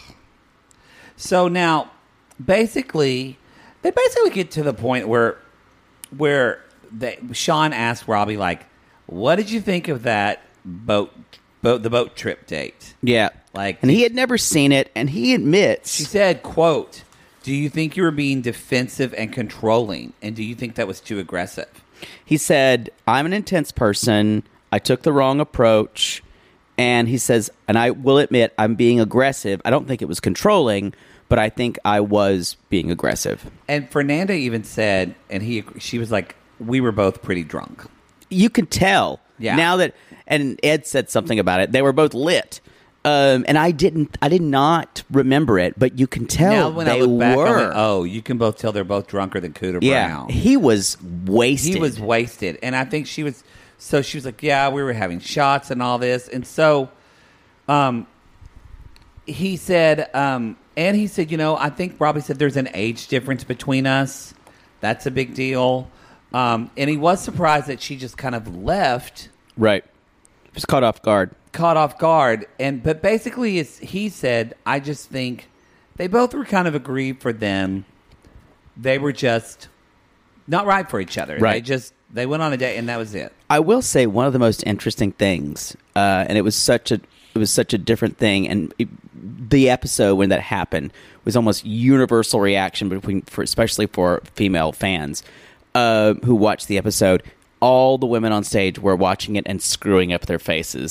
[SPEAKER 4] So now, basically, they basically get to the point where where they, Sean asked Robbie, like, "What did you think of that boat boat the boat trip date?"
[SPEAKER 5] Yeah,
[SPEAKER 4] like,
[SPEAKER 5] and he had never seen it, and he admits.
[SPEAKER 4] She said, "Quote." Do you think you were being defensive and controlling? And do you think that was too aggressive?
[SPEAKER 5] He said, I'm an intense person. I took the wrong approach. And he says, and I will admit, I'm being aggressive. I don't think it was controlling, but I think I was being aggressive.
[SPEAKER 4] And Fernanda even said, and he, she was like, we were both pretty drunk.
[SPEAKER 5] You can tell.
[SPEAKER 4] Yeah.
[SPEAKER 5] Now that, and Ed said something about it. They were both lit. Um, and I didn't, I did not remember it, but you can tell
[SPEAKER 4] now when
[SPEAKER 5] they
[SPEAKER 4] I look back,
[SPEAKER 5] were.
[SPEAKER 4] I went, oh, you can both tell they're both drunker than Cooter
[SPEAKER 5] Yeah,
[SPEAKER 4] Brown.
[SPEAKER 5] he was wasted.
[SPEAKER 4] He was wasted, and I think she was. So she was like, "Yeah, we were having shots and all this," and so, um, he said, um, and he said, you know, I think Robbie said there's an age difference between us. That's a big deal, um, and he was surprised that she just kind of left.
[SPEAKER 5] Right, he was caught off guard.
[SPEAKER 4] Caught off guard, and but basically, it's, he said, I just think they both were kind of agreed for them. They were just not right for each other.
[SPEAKER 5] Right.
[SPEAKER 4] They just they went on a date, and that was it.
[SPEAKER 5] I will say one of the most interesting things, uh, and it was such a it was such a different thing, and it, the episode when that happened was almost universal reaction between, for, especially for female fans uh, who watched the episode. All the women on stage were watching it and screwing up their faces.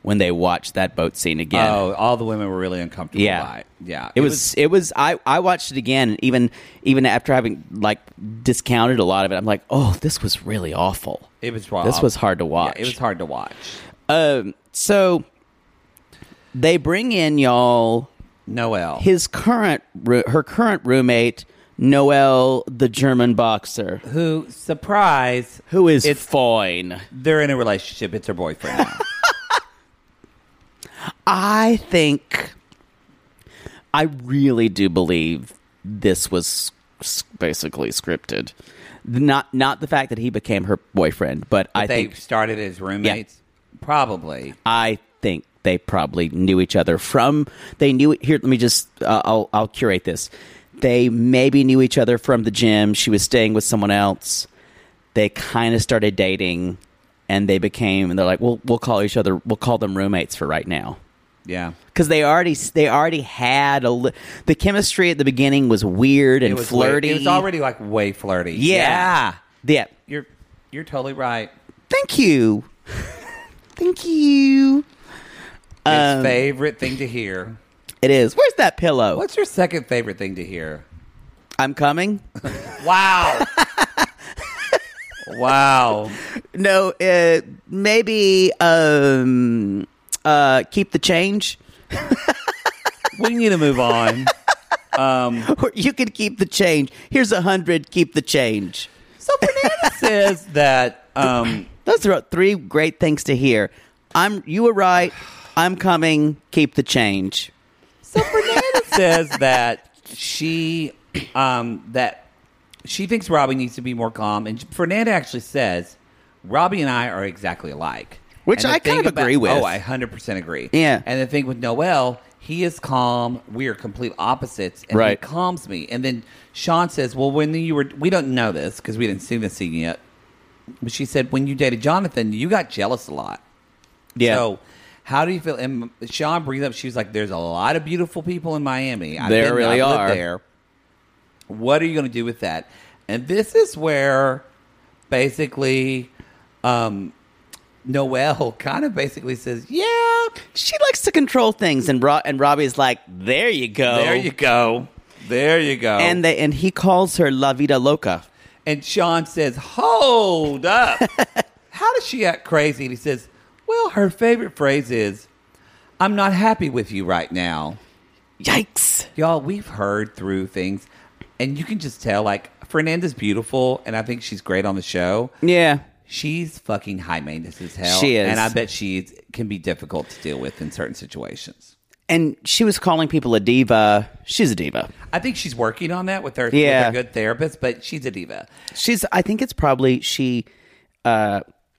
[SPEAKER 5] when they watched that boat scene again.
[SPEAKER 4] Oh, all the women were really uncomfortable
[SPEAKER 5] Yeah.
[SPEAKER 4] by it. Yeah.
[SPEAKER 5] It, was, it was, I, I watched it again, and even, even after having, like, discounted a lot of it, I'm like, oh, this was really awful.
[SPEAKER 4] It was raw.
[SPEAKER 5] This was hard to watch.
[SPEAKER 4] Yeah, it was hard to watch.
[SPEAKER 5] Um, so, they bring in, y'all,
[SPEAKER 4] Noelle.
[SPEAKER 5] his current, ro- her current roommate, Noelle, the German boxer,
[SPEAKER 4] Who, surprise,
[SPEAKER 5] who is
[SPEAKER 4] It's-
[SPEAKER 5] fine.
[SPEAKER 4] they're in a relationship. It's her boyfriend now.
[SPEAKER 5] I think, I really do believe this was s- basically scripted. Not not the fact that he became her boyfriend, but I
[SPEAKER 4] they
[SPEAKER 5] think
[SPEAKER 4] started as roommates? Probably.
[SPEAKER 5] I think they probably knew each other from. They knew here. Let me just. Uh, I'll I'll curate this. They maybe knew each other from the gym. She was staying with someone else. They kind of started dating, and they became. And they're like, "We'll we'll call each other. We'll call them roommates for right now."
[SPEAKER 4] Yeah.
[SPEAKER 5] Because they already they already had a li- the chemistry at the beginning was weird and
[SPEAKER 4] It was
[SPEAKER 5] flirty.
[SPEAKER 4] Way, it was already like way flirty.
[SPEAKER 5] Yeah. Yeah.
[SPEAKER 4] You're you're totally right.
[SPEAKER 5] Thank you. Thank you.
[SPEAKER 4] His
[SPEAKER 5] Um,
[SPEAKER 4] favorite thing to hear.
[SPEAKER 5] It is. Where's that pillow?
[SPEAKER 4] What's your second favorite thing to hear?
[SPEAKER 5] I'm coming.
[SPEAKER 4] Wow. Wow.
[SPEAKER 5] No, uh, maybe um, uh, keep the change.
[SPEAKER 4] We need to move on. Um,
[SPEAKER 5] Or you can keep the change. Here's a hundred. Keep the change.
[SPEAKER 4] so Fernanda says that um,
[SPEAKER 5] Those are three great things to hear. I'm. You were right. I'm coming. Keep the change.
[SPEAKER 4] So Fernanda says that she um, that she thinks Robbie needs to be more calm, and Fernanda actually says Robbie and I are exactly alike,
[SPEAKER 5] Which
[SPEAKER 4] And the
[SPEAKER 5] I kind
[SPEAKER 4] thing
[SPEAKER 5] of agree with.
[SPEAKER 4] Oh, I one hundred percent agree.
[SPEAKER 5] Yeah.
[SPEAKER 4] And the thing with Noelle, he is calm. We are complete opposites, and
[SPEAKER 5] Right.
[SPEAKER 4] he calms me. And then Sean says, "Well, when you were, we don't know this because we didn't see the scene yet." But she said, "When you dated Jonathan, you got jealous a lot."
[SPEAKER 5] Yeah.
[SPEAKER 4] So, how do you feel? And Sean brings up, she was like, "There's a lot of beautiful people in Miami. I've
[SPEAKER 5] There
[SPEAKER 4] been-
[SPEAKER 5] really
[SPEAKER 4] I've lived
[SPEAKER 5] are.
[SPEAKER 4] there. What are you going to do with that?" And this is where, basically, um, Noelle kind of basically says, "Yeah,
[SPEAKER 5] She likes to control things, and Ro- and Robbie's like, "There you go.
[SPEAKER 4] there you go, there you go."
[SPEAKER 5] And they and he calls her La Vida Loca.
[SPEAKER 4] And Sean says, "Hold up. How does she act crazy?" And he says, "Well, her favorite phrase is, 'I'm not happy with you right now.'"
[SPEAKER 5] Yikes!
[SPEAKER 4] Y'all, we've heard through things, and you can just tell, like, Fernanda's beautiful, and I think she's great on the show.
[SPEAKER 5] Yeah,
[SPEAKER 4] She's fucking high maintenance as hell.
[SPEAKER 5] She is.
[SPEAKER 4] And I bet she can be difficult to deal with in certain situations.
[SPEAKER 5] and she was calling people a diva. She's a diva.
[SPEAKER 4] I think she's working on that with her,
[SPEAKER 5] Yeah.
[SPEAKER 4] with her good therapist, but she's a diva.
[SPEAKER 5] She's. I think it's probably she. Uh,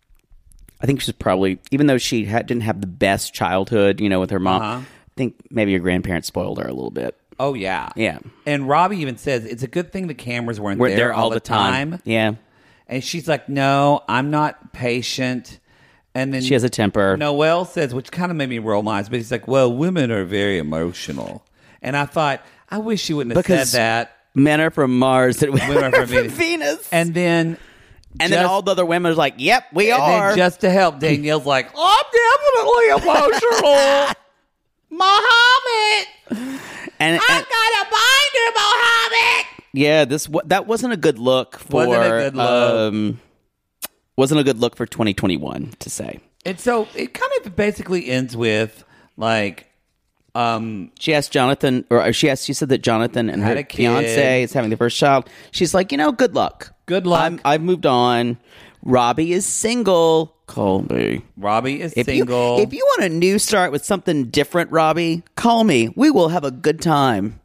[SPEAKER 5] I think she's probably, even though she had, didn't have the best childhood, you know, with her mom.
[SPEAKER 4] Uh-huh.
[SPEAKER 5] I think maybe her grandparents spoiled her a little bit.
[SPEAKER 4] Oh, yeah.
[SPEAKER 5] Yeah.
[SPEAKER 4] And Robbie even says, it's a good thing the cameras weren't
[SPEAKER 5] We're
[SPEAKER 4] there,
[SPEAKER 5] there
[SPEAKER 4] all the time.
[SPEAKER 5] Yeah,
[SPEAKER 4] And she's like, "No, I'm not patient." And then
[SPEAKER 5] she has a temper.
[SPEAKER 4] Noelle says, which kind of made me roll my eyes, but he's like, "Well, women are very emotional." And I thought, I wish she wouldn't have
[SPEAKER 5] Because
[SPEAKER 4] said that.
[SPEAKER 5] Men are from Mars, and women,
[SPEAKER 4] Women
[SPEAKER 5] are
[SPEAKER 4] are
[SPEAKER 5] from
[SPEAKER 4] from
[SPEAKER 5] Venus.
[SPEAKER 4] And then,
[SPEAKER 5] And then
[SPEAKER 4] just-
[SPEAKER 5] all the other women are like, "Yep, we
[SPEAKER 4] and
[SPEAKER 5] are."
[SPEAKER 4] then just to help, Danielle's like, "I'm definitely emotional." Mohammed,
[SPEAKER 5] and,
[SPEAKER 4] I
[SPEAKER 5] and
[SPEAKER 4] got a binder, Mohammed.
[SPEAKER 5] yeah, this wa- that wasn't a good look for.
[SPEAKER 4] Wasn't a good look.
[SPEAKER 5] Um, wasn't a good look for twenty twenty-one to say.
[SPEAKER 4] And so it kind of basically ends with like, um,
[SPEAKER 5] She asked Jonathan, or she asked, she said that Jonathan and
[SPEAKER 4] Had
[SPEAKER 5] her
[SPEAKER 4] a kid.
[SPEAKER 5] fiance is having the first child. She's like, you know, good luck.
[SPEAKER 4] Good luck.
[SPEAKER 5] I'm, I've moved on. Robbie is single. Call me.
[SPEAKER 4] Robbie is
[SPEAKER 5] If
[SPEAKER 4] single.
[SPEAKER 5] You, if you want a new start with something different, Robbie, call me. We will have a good time.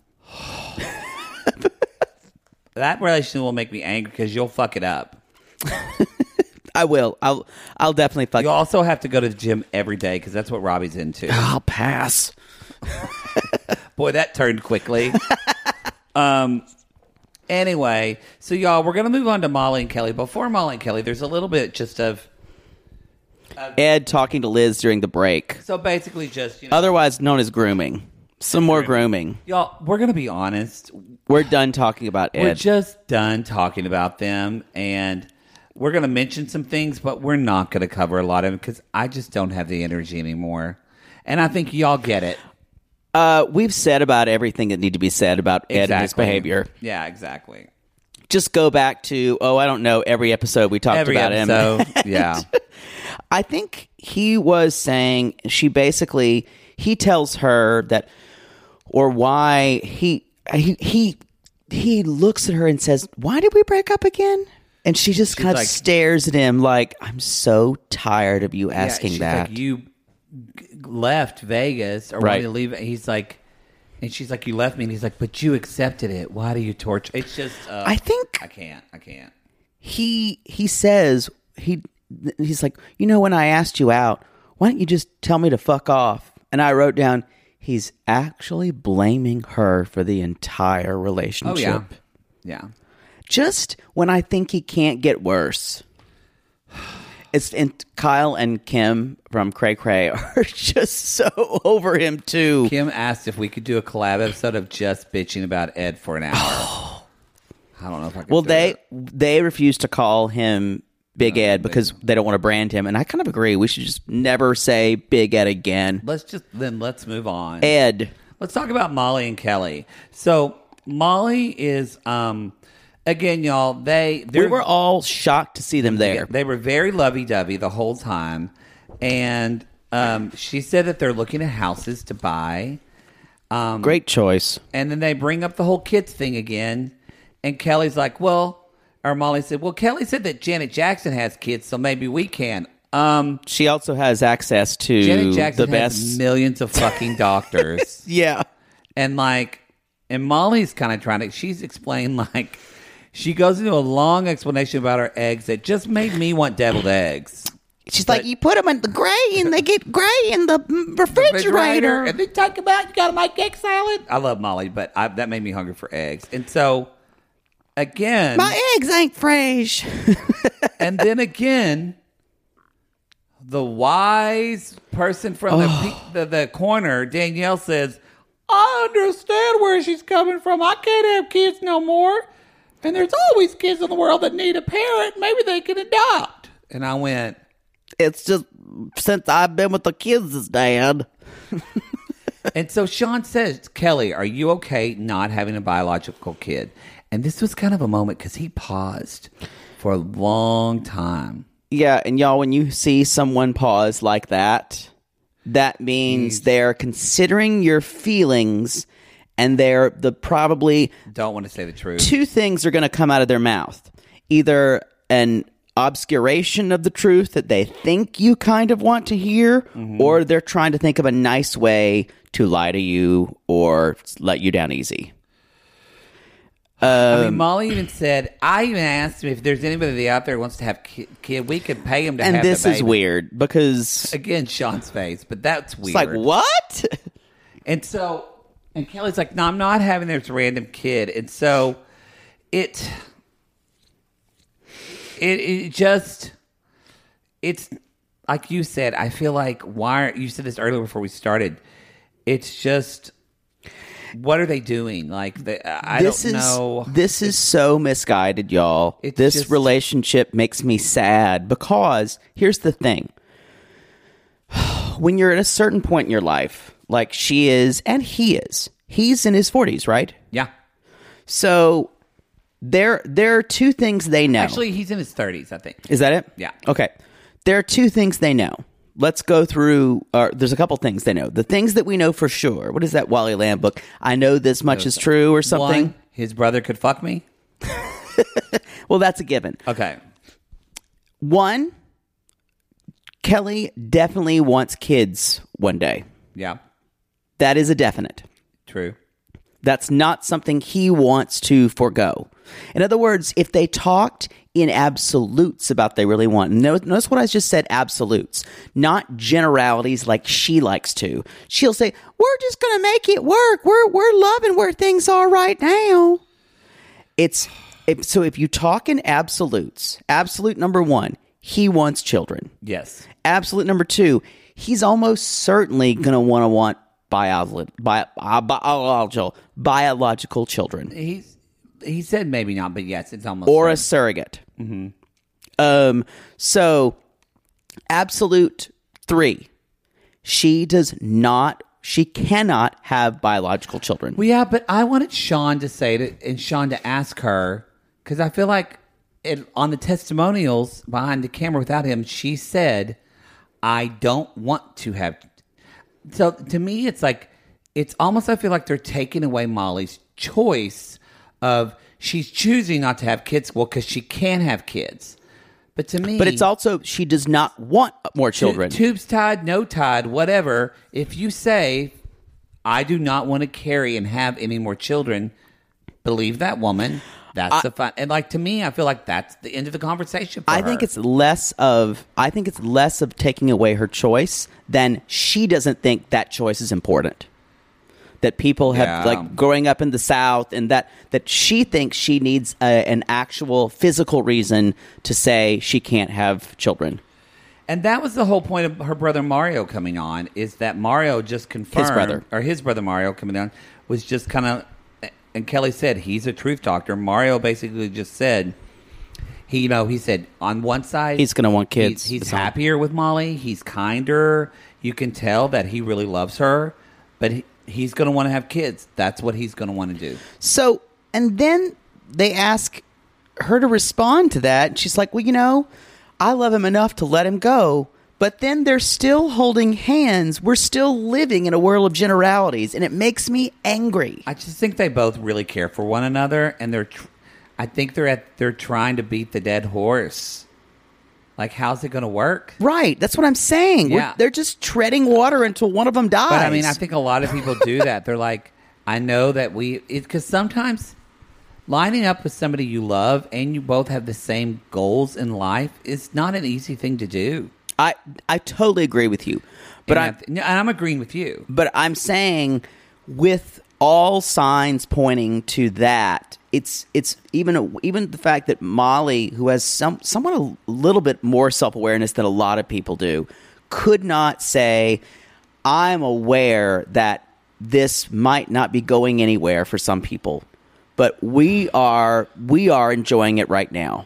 [SPEAKER 4] That relationship will make me angry because you'll fuck it up.
[SPEAKER 5] I will. I'll. I'll definitely fuck.
[SPEAKER 4] You also have to go to the gym every day because that's what Robbie's into.
[SPEAKER 5] I'll pass.
[SPEAKER 4] Boy, that turned quickly. um. Anyway, so y'all, we're gonna move on to Molly and Kelly. Before Molly and Kelly, there's a little bit just of
[SPEAKER 5] Ed talking to Liz during the break,
[SPEAKER 4] so basically just you know,
[SPEAKER 5] otherwise known as grooming. Some more grooming.
[SPEAKER 4] y'all. We're gonna be honest.
[SPEAKER 5] We're done talking about Ed.
[SPEAKER 4] We're just done talking about them, and we're going to mention some things, but we're not going to cover a lot of it because I just don't have the energy anymore. And I think y'all get it.
[SPEAKER 5] Uh, we've said about everything that need to be said about Ed
[SPEAKER 4] Exactly.
[SPEAKER 5] and his behavior.
[SPEAKER 4] Yeah, exactly.
[SPEAKER 5] Just go back to, oh, I don't know, every episode we talked
[SPEAKER 4] Every
[SPEAKER 5] about
[SPEAKER 4] episode,
[SPEAKER 5] him.
[SPEAKER 4] yeah.
[SPEAKER 5] I think he was saying, she basically, he tells her that, or why he, he, he, he looks at her and says, why did we break up again? And she just
[SPEAKER 4] She's
[SPEAKER 5] kind of
[SPEAKER 4] like-
[SPEAKER 5] stares at him like, I'm so tired of you asking
[SPEAKER 4] yeah, she's
[SPEAKER 5] that.
[SPEAKER 4] Like, you g- left Vegas or
[SPEAKER 5] Right.
[SPEAKER 4] wanted to leave. He's like, and she's like, you left me. And he's like, but you accepted it. Why do you torture? It's just, uh,
[SPEAKER 5] I think
[SPEAKER 4] I can't. I can't.
[SPEAKER 5] he he says he he's like, you know, when I asked you out, why don't you just tell me to fuck off? And I wrote down, he's actually blaming her for the entire relationship.
[SPEAKER 4] Oh, yeah. Yeah.
[SPEAKER 5] Just when I think he can't get worse. It's and Kyle and Kim from Cray Cray are just so over him too.
[SPEAKER 4] Kim asked if we could do a collab episode of just bitching about Ed for an hour. I don't know if I could
[SPEAKER 5] Well,
[SPEAKER 4] do
[SPEAKER 5] they
[SPEAKER 4] it.
[SPEAKER 5] they refuse to call him Big
[SPEAKER 4] No,
[SPEAKER 5] Ed
[SPEAKER 4] they
[SPEAKER 5] because they don't want to brand him, and I kind of agree. We should just never say Big Ed again.
[SPEAKER 4] Let's just, then let's move on.
[SPEAKER 5] Ed.
[SPEAKER 4] Let's talk about Molly and Kelly. So Molly is, um, again, y'all, they...
[SPEAKER 5] We were all shocked to see them there.
[SPEAKER 4] They were very lovey-dovey the whole time. And um, she said that they're looking at houses to buy. Um,
[SPEAKER 5] Great choice.
[SPEAKER 4] And then they bring up the whole kids thing again. And Kelly's like, well... Or Molly said, well, Kelly said that Janet Jackson has kids, so maybe we can. Um,
[SPEAKER 5] She also has access to
[SPEAKER 4] Janet Jackson
[SPEAKER 5] the
[SPEAKER 4] has
[SPEAKER 5] best.
[SPEAKER 4] millions of fucking doctors.
[SPEAKER 5] Yeah.
[SPEAKER 4] And like, and Molly's kind of trying to, she's explained like, she goes into a long explanation about her eggs that just made me want deviled eggs.
[SPEAKER 6] She's like, you put them in the gray and they get gray in the mm, refrigerator.
[SPEAKER 4] And they talk about, you got to make egg salad. I love Molly, but I, that made me hungry for eggs. And so, again.
[SPEAKER 6] My eggs ain't fresh.
[SPEAKER 4] And then again, the wise person from the, pe- the the corner, Danielle, says, I understand where she's coming from. I can't have kids no more. And there's always kids in the world that need a parent. Maybe they can adopt. And I went,
[SPEAKER 6] It's just since I've been with the kids as dad.
[SPEAKER 4] and so Sean says, Kelly, are you okay not having a biological kid? And this was kind of a moment because he paused for a long time.
[SPEAKER 5] Yeah, and y'all, when you see someone pause like that, that means
[SPEAKER 4] He's-
[SPEAKER 5] they're considering your feelings, and they're the probably
[SPEAKER 4] Don't want to say the truth.
[SPEAKER 5] two things are going to come out of their mouth. Either an obscuration of the truth that they think you kind of want to hear,
[SPEAKER 4] Mm-hmm.
[SPEAKER 5] or they're trying to think of a nice way to lie to you or let you down easy.
[SPEAKER 4] I
[SPEAKER 5] Um,
[SPEAKER 4] mean, Molly even said, I even asked him if there's anybody out there who wants to have ki- kid, we could pay him to
[SPEAKER 5] And
[SPEAKER 4] have
[SPEAKER 5] this
[SPEAKER 4] the
[SPEAKER 5] is
[SPEAKER 4] baby.
[SPEAKER 5] weird because
[SPEAKER 4] Again, Sean's face, but that's weird.
[SPEAKER 5] it's like, what?
[SPEAKER 4] And so, and Kelly's like, no, I'm not having this random kid. And so, it, it, it just, it's, like you said, I feel like, why, are, you said this earlier before we started, it's just, what are they doing? Like, they, I
[SPEAKER 5] this
[SPEAKER 4] don't
[SPEAKER 5] is,
[SPEAKER 4] know.
[SPEAKER 5] This is so misguided, y'all.
[SPEAKER 4] It's
[SPEAKER 5] This
[SPEAKER 4] just-
[SPEAKER 5] relationship makes me sad because here's the thing. When you're at a certain point in your life, like she is and he is, he's in his forties, right?
[SPEAKER 4] Yeah.
[SPEAKER 5] So there, there are two things they know.
[SPEAKER 4] Actually, he's in his thirties, I think.
[SPEAKER 5] Is that it?
[SPEAKER 4] Yeah.
[SPEAKER 5] Okay. There are two things they know. Let's go through. Uh, there's a couple things they know. The things that we know for sure. What is that Wally Lamb book? I know this much is true, or something.
[SPEAKER 4] One, his brother could fuck me.
[SPEAKER 5] Well, that's a given.
[SPEAKER 4] Okay.
[SPEAKER 5] One, Kelly definitely wants kids one day.
[SPEAKER 4] Yeah.
[SPEAKER 5] That is a definite.
[SPEAKER 4] True.
[SPEAKER 5] That's not something he wants to forego. In other words, if they talked in absolutes about they really want, notice, notice what I just said, absolutes, not generalities like she likes to. She'll say, we're just going to make it work. We're, we're loving where things are right now. It's if, so if you talk in absolutes, absolute number one, he wants children.
[SPEAKER 4] Yes.
[SPEAKER 5] Absolute number two, he's almost certainly going to want to want biological, bio, uh, biological, biological children.
[SPEAKER 4] He's he said maybe not, but yes, it's almost
[SPEAKER 5] Or a
[SPEAKER 4] certain.
[SPEAKER 5] surrogate. Um, so, absolute three. She does not, she cannot have biological children.
[SPEAKER 4] Well, yeah, but I wanted Sean to say it and Sean to ask her, because I feel like it, on the testimonials behind the camera without him, she said, I don't want to have. So to me, it's like, it's almost, I feel like they're taking away Molly's choice of, she's choosing not to have kids, well, because she can have kids. But to me...
[SPEAKER 5] But it's also, she does not want more children.
[SPEAKER 4] Tu- tubes tied, no tied, whatever. If you say, I do not want to carry and have any more children, believe that woman. That's I, the fun. And like, to me, I feel like that's the end of the conversation for
[SPEAKER 5] I
[SPEAKER 4] her.
[SPEAKER 5] think it's less of, I think it's less of taking away her choice than she doesn't think that choice is important. That people have,
[SPEAKER 4] Yeah.
[SPEAKER 5] like, growing up in the South, and that, that she thinks she needs a, an actual physical reason to say she can't have children.
[SPEAKER 4] And that was the whole point of her brother Mario coming on, is that Mario just confirmed,
[SPEAKER 5] His brother.
[SPEAKER 4] or his brother Mario coming on, was just kind of, and Kelly said, he's a truth doctor. Mario basically just said, he, you know, he said, on one side,
[SPEAKER 5] He's going to want kids.
[SPEAKER 4] He's, he's
[SPEAKER 5] That's all.
[SPEAKER 4] happier with Molly. He's kinder. You can tell that he really loves her, but he, he's going to want to have kids. That's what he's going to want to do.
[SPEAKER 5] So, and then they ask her to respond to that. And she's like, well, you know, I love him enough to let him go. But then they're still holding hands. We're still living in a world of generalities, and it makes me angry.
[SPEAKER 4] I just think they both really care for one another, and they're, tr- I think they're at, they're trying to beat the dead horse. Like, how's it going to work?
[SPEAKER 5] Right. That's what I'm saying.
[SPEAKER 4] Yeah.
[SPEAKER 5] We're, they're just treading water until one of them dies.
[SPEAKER 4] But I mean, I think a lot of people do that. They're like, I know that we, because sometimes lining up with somebody you love and you both have the same goals in life is not an easy thing to do.
[SPEAKER 5] I I totally agree with you. But
[SPEAKER 4] and
[SPEAKER 5] I,
[SPEAKER 4] I th- and I'm agreeing with you.
[SPEAKER 5] But I'm saying, with all signs pointing to that, it's it's even a, even the fact that Molly, who has some somewhat a little bit more self-awareness than a lot of people do, could not say, I'm aware that this might not be going anywhere for some people, but we are we are enjoying it right now.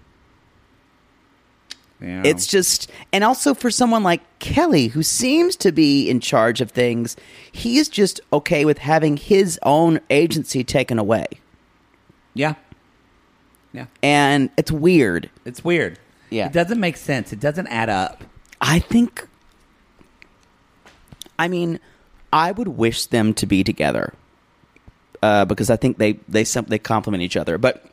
[SPEAKER 4] Yeah.
[SPEAKER 5] It's just, and also for someone like Kelly, who seems to be in charge of things, he is just okay with having his own agency taken away.
[SPEAKER 4] Yeah. Yeah.
[SPEAKER 5] And it's weird.
[SPEAKER 4] It's weird.
[SPEAKER 5] Yeah.
[SPEAKER 4] It doesn't make sense. It doesn't add up.
[SPEAKER 5] I think, I mean, I would wish them to be together uh, because I think they, they, they complement each other. But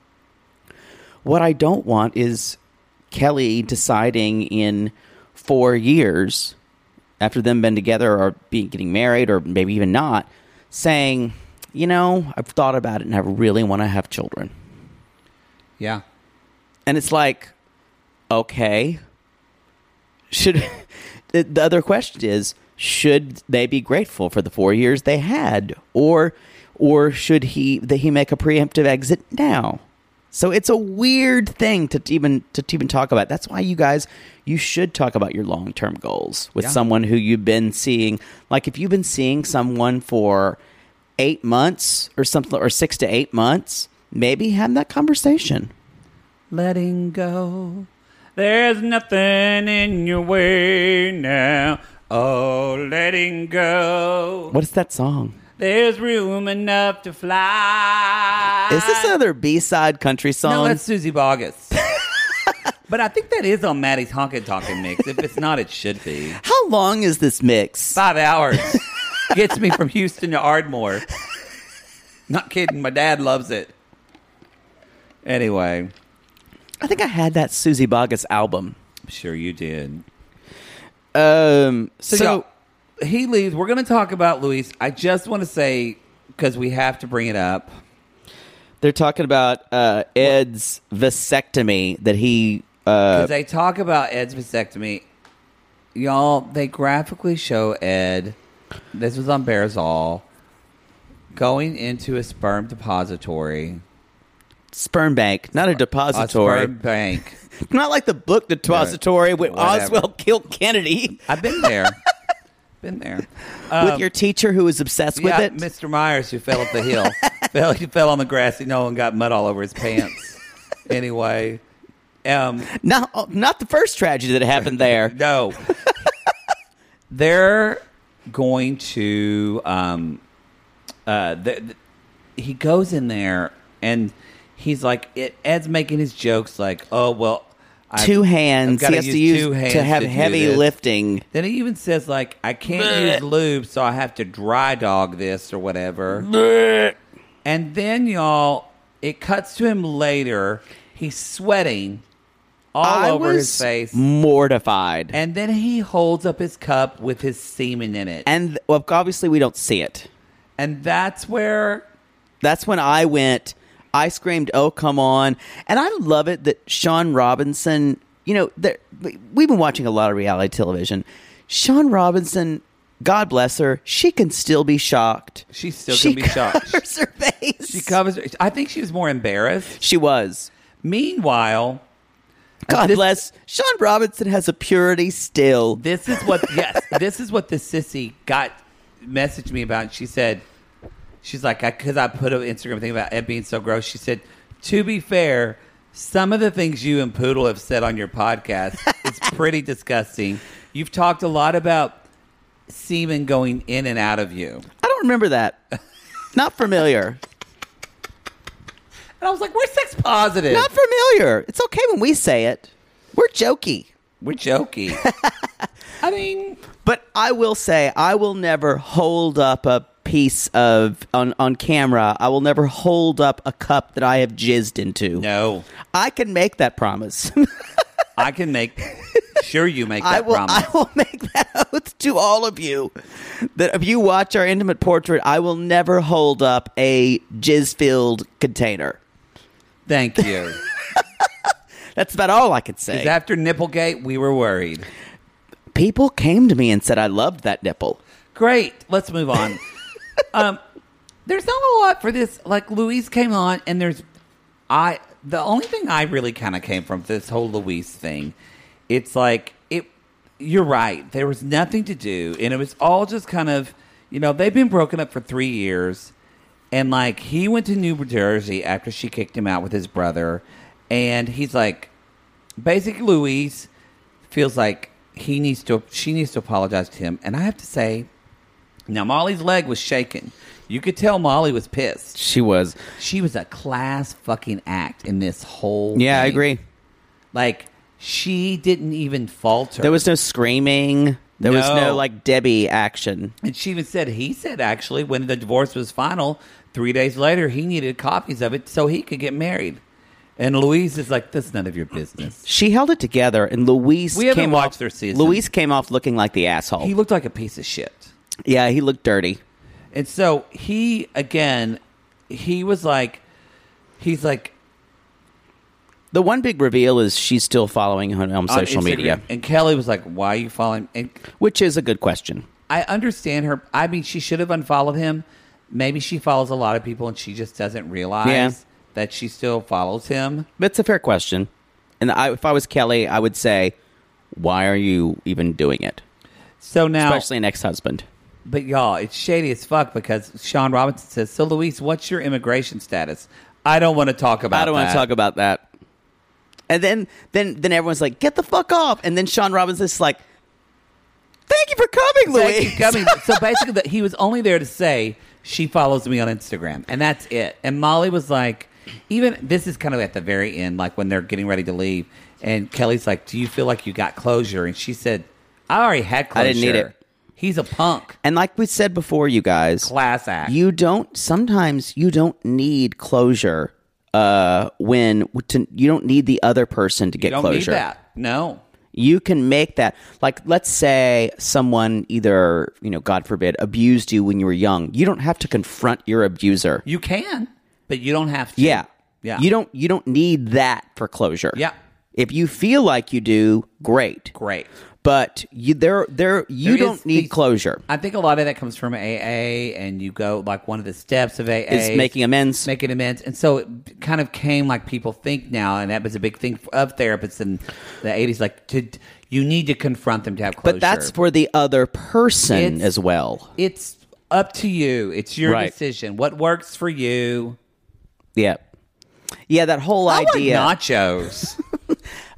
[SPEAKER 5] what I don't want is Kelly deciding in four years after them been together or be getting married or maybe even not, saying, you know, I've thought about it and I really want to have children.
[SPEAKER 4] Yeah.
[SPEAKER 5] And it's like, okay, should the, the other question is, should they be grateful for the four years they had, or or should he that he make a preemptive exit now? So it's a weird thing to even to even talk about. That's why you guys, you should talk about your long-term goals with
[SPEAKER 4] Yeah.
[SPEAKER 5] someone who you've been seeing. Like if you've been seeing someone for eight months or something, or six to eight months, maybe have that conversation.
[SPEAKER 4] Letting go. There's nothing in your way now. Oh, letting go.
[SPEAKER 5] What is that song?
[SPEAKER 4] There's room enough to fly.
[SPEAKER 5] Is this another B-side country song?
[SPEAKER 4] No, that's Susie Boggess. But I think that is on Maddie's Honkin' Tonkin' mix. If it's not, it should be.
[SPEAKER 5] How long is this mix?
[SPEAKER 4] Five hours. Gets me from Houston to Ardmore. Not kidding. My dad loves it. Anyway.
[SPEAKER 5] I think I had that Susie Boggess album.
[SPEAKER 4] I'm sure you did.
[SPEAKER 5] Um,
[SPEAKER 4] So,
[SPEAKER 5] so
[SPEAKER 4] y'all, he leaves. We're going to talk about Luis. I just want to say, because we have to bring it up.
[SPEAKER 5] they're talking about uh, Ed's vasectomy that he...
[SPEAKER 4] Because
[SPEAKER 5] Uh,
[SPEAKER 4] they talk about Ed's vasectomy. Y'all, they graphically show Ed, this was on Bearzall, going into a sperm depository.
[SPEAKER 5] sperm bank, not a
[SPEAKER 4] A
[SPEAKER 5] depository.
[SPEAKER 4] sperm bank.
[SPEAKER 5] Not like the book depository with
[SPEAKER 4] Whatever.
[SPEAKER 5] Oswald killed Kennedy.
[SPEAKER 4] I've been there. Been there.
[SPEAKER 5] With
[SPEAKER 4] Um,
[SPEAKER 5] your teacher who was obsessed with
[SPEAKER 4] yeah,
[SPEAKER 5] it.
[SPEAKER 4] Mister Myers, who fell up the hill. fell, he fell on the grassy knoll and got mud all over his pants. Anyway, Um,
[SPEAKER 5] Not, not the first tragedy that happened there.
[SPEAKER 4] no. They're going to... Um, uh, the, the, he goes in there, and he's like... It, Ed's making his jokes like, oh, well... I've,
[SPEAKER 5] two hands.
[SPEAKER 4] I've
[SPEAKER 5] He has to use
[SPEAKER 4] two hands
[SPEAKER 5] to have
[SPEAKER 4] do
[SPEAKER 5] heavy
[SPEAKER 4] this.
[SPEAKER 5] lifting.
[SPEAKER 4] Then he even says, like, I can't use lube, so I have to dry dog this or whatever. And then, y'all, it cuts to him later. He's sweating all
[SPEAKER 5] I
[SPEAKER 4] over
[SPEAKER 5] was
[SPEAKER 4] his face.
[SPEAKER 5] mortified.
[SPEAKER 4] And then he holds up his cup with his semen in it.
[SPEAKER 5] And, well, obviously we don't see it.
[SPEAKER 4] And that's where...
[SPEAKER 5] That's when I went... I screamed, oh, come on. And I love it that Sean Robinson, you know, there- we've been watching a lot of reality television. Sean Robinson, God bless her, she can still be shocked.
[SPEAKER 4] She still
[SPEAKER 5] she
[SPEAKER 4] can be shocked.
[SPEAKER 5] covers her face.
[SPEAKER 4] She covers... I think she was more embarrassed.
[SPEAKER 5] She was.
[SPEAKER 4] Meanwhile...
[SPEAKER 5] God
[SPEAKER 4] this-
[SPEAKER 5] bless. Sean Robinson has a purity still.
[SPEAKER 4] This is what, yes, this is what the sissy got messaged me about. She said, she's like, because I, I put an Instagram thing about Ed being so gross. She said, to be fair, some of the things you and Poodle have said on your podcast is pretty disgusting. You've talked a lot about semen going in and out of you.
[SPEAKER 5] I don't remember that. Not familiar.
[SPEAKER 4] And I was like, we're sex positive.
[SPEAKER 5] Not familiar. It's okay when we say it. We're jokey.
[SPEAKER 4] We're jokey. I mean...
[SPEAKER 5] But I will say, I will never hold up a piece of, on, on camera, I will never hold up a cup that I have jizzed into.
[SPEAKER 4] No.
[SPEAKER 5] I can make that promise.
[SPEAKER 4] I can make... Sure you make that
[SPEAKER 5] I will,
[SPEAKER 4] promise.
[SPEAKER 5] I will make that oath to all of you. That if you watch our intimate portrait, I will never hold up a jizz-filled container.
[SPEAKER 4] Thank you.
[SPEAKER 5] That's about all I could say.
[SPEAKER 4] Because after Nipplegate, we were worried.
[SPEAKER 5] People came to me and said I loved that nipple.
[SPEAKER 4] Great. Let's move on. um, there's not a lot for this. Like, Louise came on, and there's... I The only thing I really kind of came from this whole Louise thing, it's like, it. You're right. There was nothing to do, and it was all just kind of... You know, they've been broken up for three years, and, like, he went to New Jersey after she kicked him out with his brother, and he's like... Basically, Louise feels like he needs to, she needs to apologize to him. And I have to say, now Molly's leg was shaking. You could tell Molly was pissed.
[SPEAKER 5] She was.
[SPEAKER 4] She was a class fucking act in this whole
[SPEAKER 5] Yeah,
[SPEAKER 4] thing.
[SPEAKER 5] I agree.
[SPEAKER 4] Like, she didn't even falter.
[SPEAKER 5] There was no screaming. There was
[SPEAKER 4] No.
[SPEAKER 5] no, like, Debbie action.
[SPEAKER 4] And she even said, he said, actually, when the divorce was final, three days later, he needed copies of it so he could get married. And Louise is like, that's none of your business.
[SPEAKER 5] She held it together, and Louise
[SPEAKER 4] We haven't
[SPEAKER 5] came
[SPEAKER 4] watched
[SPEAKER 5] off,
[SPEAKER 4] their season.
[SPEAKER 5] Louise came off looking like the asshole.
[SPEAKER 4] He looked like a piece of shit.
[SPEAKER 5] yeah, he looked dirty.
[SPEAKER 4] And so he, again, he was like, he's like...
[SPEAKER 5] The one big reveal is she's still following him on
[SPEAKER 4] on
[SPEAKER 5] social
[SPEAKER 4] Instagram.
[SPEAKER 5] media,
[SPEAKER 4] And Kelly was like, why are you following? And
[SPEAKER 5] which is a good question.
[SPEAKER 4] I understand her. I mean, she should have unfollowed him. Maybe she follows a lot of people and she just doesn't realize
[SPEAKER 5] Yeah.
[SPEAKER 4] that she still follows him.
[SPEAKER 5] That's a fair question. And I, if I was Kelly, I would say, why are you even doing it?
[SPEAKER 4] So now...
[SPEAKER 5] Especially an ex-husband.
[SPEAKER 4] But y'all, it's shady as fuck because Sean Robinson says, so Louise, what's your immigration status? I don't want to talk about that.
[SPEAKER 5] I don't want to talk about that. And then, then, then everyone's like, "Get the fuck off!" And then Sean Robinson's like, "Thank you for coming, Louise."
[SPEAKER 4] Thank you for coming. So basically, that he was only there to say she follows me on Instagram, and that's it. And Molly was like, even this is kind of at the very end, like when they're getting ready to leave, and Kelly's like, "Do you feel like you got closure?" And she said, "I already had closure.
[SPEAKER 5] I didn't need it."
[SPEAKER 4] He's a punk.
[SPEAKER 5] And like we said before, you guys,
[SPEAKER 4] Class act.
[SPEAKER 5] You don't. Sometimes you don't need closure. Uh, when to, you don't need the other person to get
[SPEAKER 4] you don't
[SPEAKER 5] closure.
[SPEAKER 4] need that. No.
[SPEAKER 5] You can make that. Like, let's say someone either, you know, God forbid, abused you when you were young. You don't have to confront your abuser.
[SPEAKER 4] You can, but you don't have to.
[SPEAKER 5] Yeah.
[SPEAKER 4] Yeah.
[SPEAKER 5] You don't. You don't need that for closure.
[SPEAKER 4] Yeah.
[SPEAKER 5] If you feel like you do, great.
[SPEAKER 4] Great.
[SPEAKER 5] But you there there you
[SPEAKER 4] There
[SPEAKER 5] don't
[SPEAKER 4] is
[SPEAKER 5] need
[SPEAKER 4] these-
[SPEAKER 5] closure.
[SPEAKER 4] I think a lot of that comes from A A, and you go like one of the steps of A A
[SPEAKER 5] Is making amends.
[SPEAKER 4] making amends, and so it kind of came like people think now, and that was a big thing of therapists in the eighties. Like, to you need to confront them to have closure.
[SPEAKER 5] But that's for the other person
[SPEAKER 4] It's-
[SPEAKER 5] as well.
[SPEAKER 4] It's up to you. It's your
[SPEAKER 5] Right.
[SPEAKER 4] decision. What works for you?
[SPEAKER 5] Yeah. Yeah, that whole
[SPEAKER 4] I
[SPEAKER 5] idea.
[SPEAKER 4] like nachos.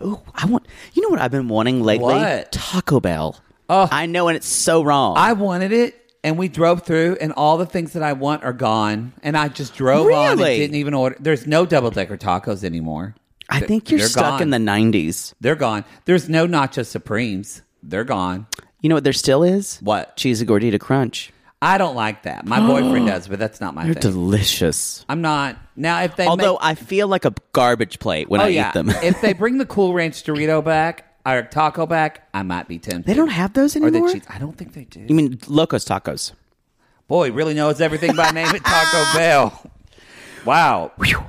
[SPEAKER 5] Ooh, I want. You know what I've been wanting lately?
[SPEAKER 4] What?
[SPEAKER 5] Taco Bell.
[SPEAKER 4] Oh.
[SPEAKER 5] I know, and it's so wrong.
[SPEAKER 4] I wanted it, and we drove through, and all the things that I want are gone. And I just drove on and
[SPEAKER 5] Really?
[SPEAKER 4] didn't even order. There's no double-decker tacos anymore.
[SPEAKER 5] I think you're
[SPEAKER 4] They're
[SPEAKER 5] stuck
[SPEAKER 4] gone.
[SPEAKER 5] in the nineties.
[SPEAKER 4] They're gone. There's no Nacho Supremes. They're gone.
[SPEAKER 5] You know what there still is?
[SPEAKER 4] What?
[SPEAKER 5] Cheesy Gordita Crunch.
[SPEAKER 4] I don't like that. My boyfriend does, but that's not my
[SPEAKER 5] They're
[SPEAKER 4] thing.
[SPEAKER 5] delicious.
[SPEAKER 4] I'm not. Now, if they
[SPEAKER 5] Although
[SPEAKER 4] make,
[SPEAKER 5] I feel like a garbage plate when
[SPEAKER 4] oh,
[SPEAKER 5] I
[SPEAKER 4] yeah.
[SPEAKER 5] eat them.
[SPEAKER 4] If they bring the Cool Ranch Dorito back, or taco back, I might be tempted.
[SPEAKER 5] They don't have those
[SPEAKER 4] Or
[SPEAKER 5] anymore?
[SPEAKER 4] the cheese. I don't think they do.
[SPEAKER 5] You mean Locos Tacos?
[SPEAKER 4] Boy, really knows everything by name at Taco Bell. Wow.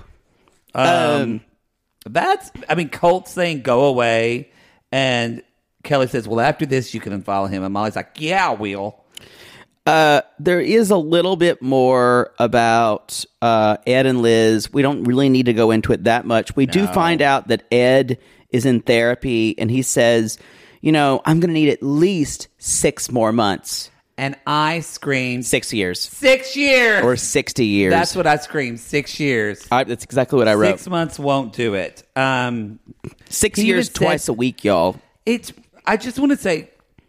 [SPEAKER 4] Um, that's, I mean, Colt's saying go away. And Kelly says, well, after this, you can unfollow him. And Molly's like, yeah, I will.
[SPEAKER 5] Uh, there is a little bit more about uh, Ed and Liz. We don't really need to go into it that much. We do find out that Ed is in therapy, and he says, you know, I'm going to need at least six more months.
[SPEAKER 4] And I screamed,
[SPEAKER 5] Six years.
[SPEAKER 4] six years.
[SPEAKER 5] Or sixty years.
[SPEAKER 4] That's what I screamed, six years.
[SPEAKER 5] I, that's exactly what I wrote.
[SPEAKER 4] Six months won't do it. Um,
[SPEAKER 5] Six
[SPEAKER 4] he
[SPEAKER 5] years,
[SPEAKER 4] even said-
[SPEAKER 5] twice a week, y'all.
[SPEAKER 4] It's. I just want to say,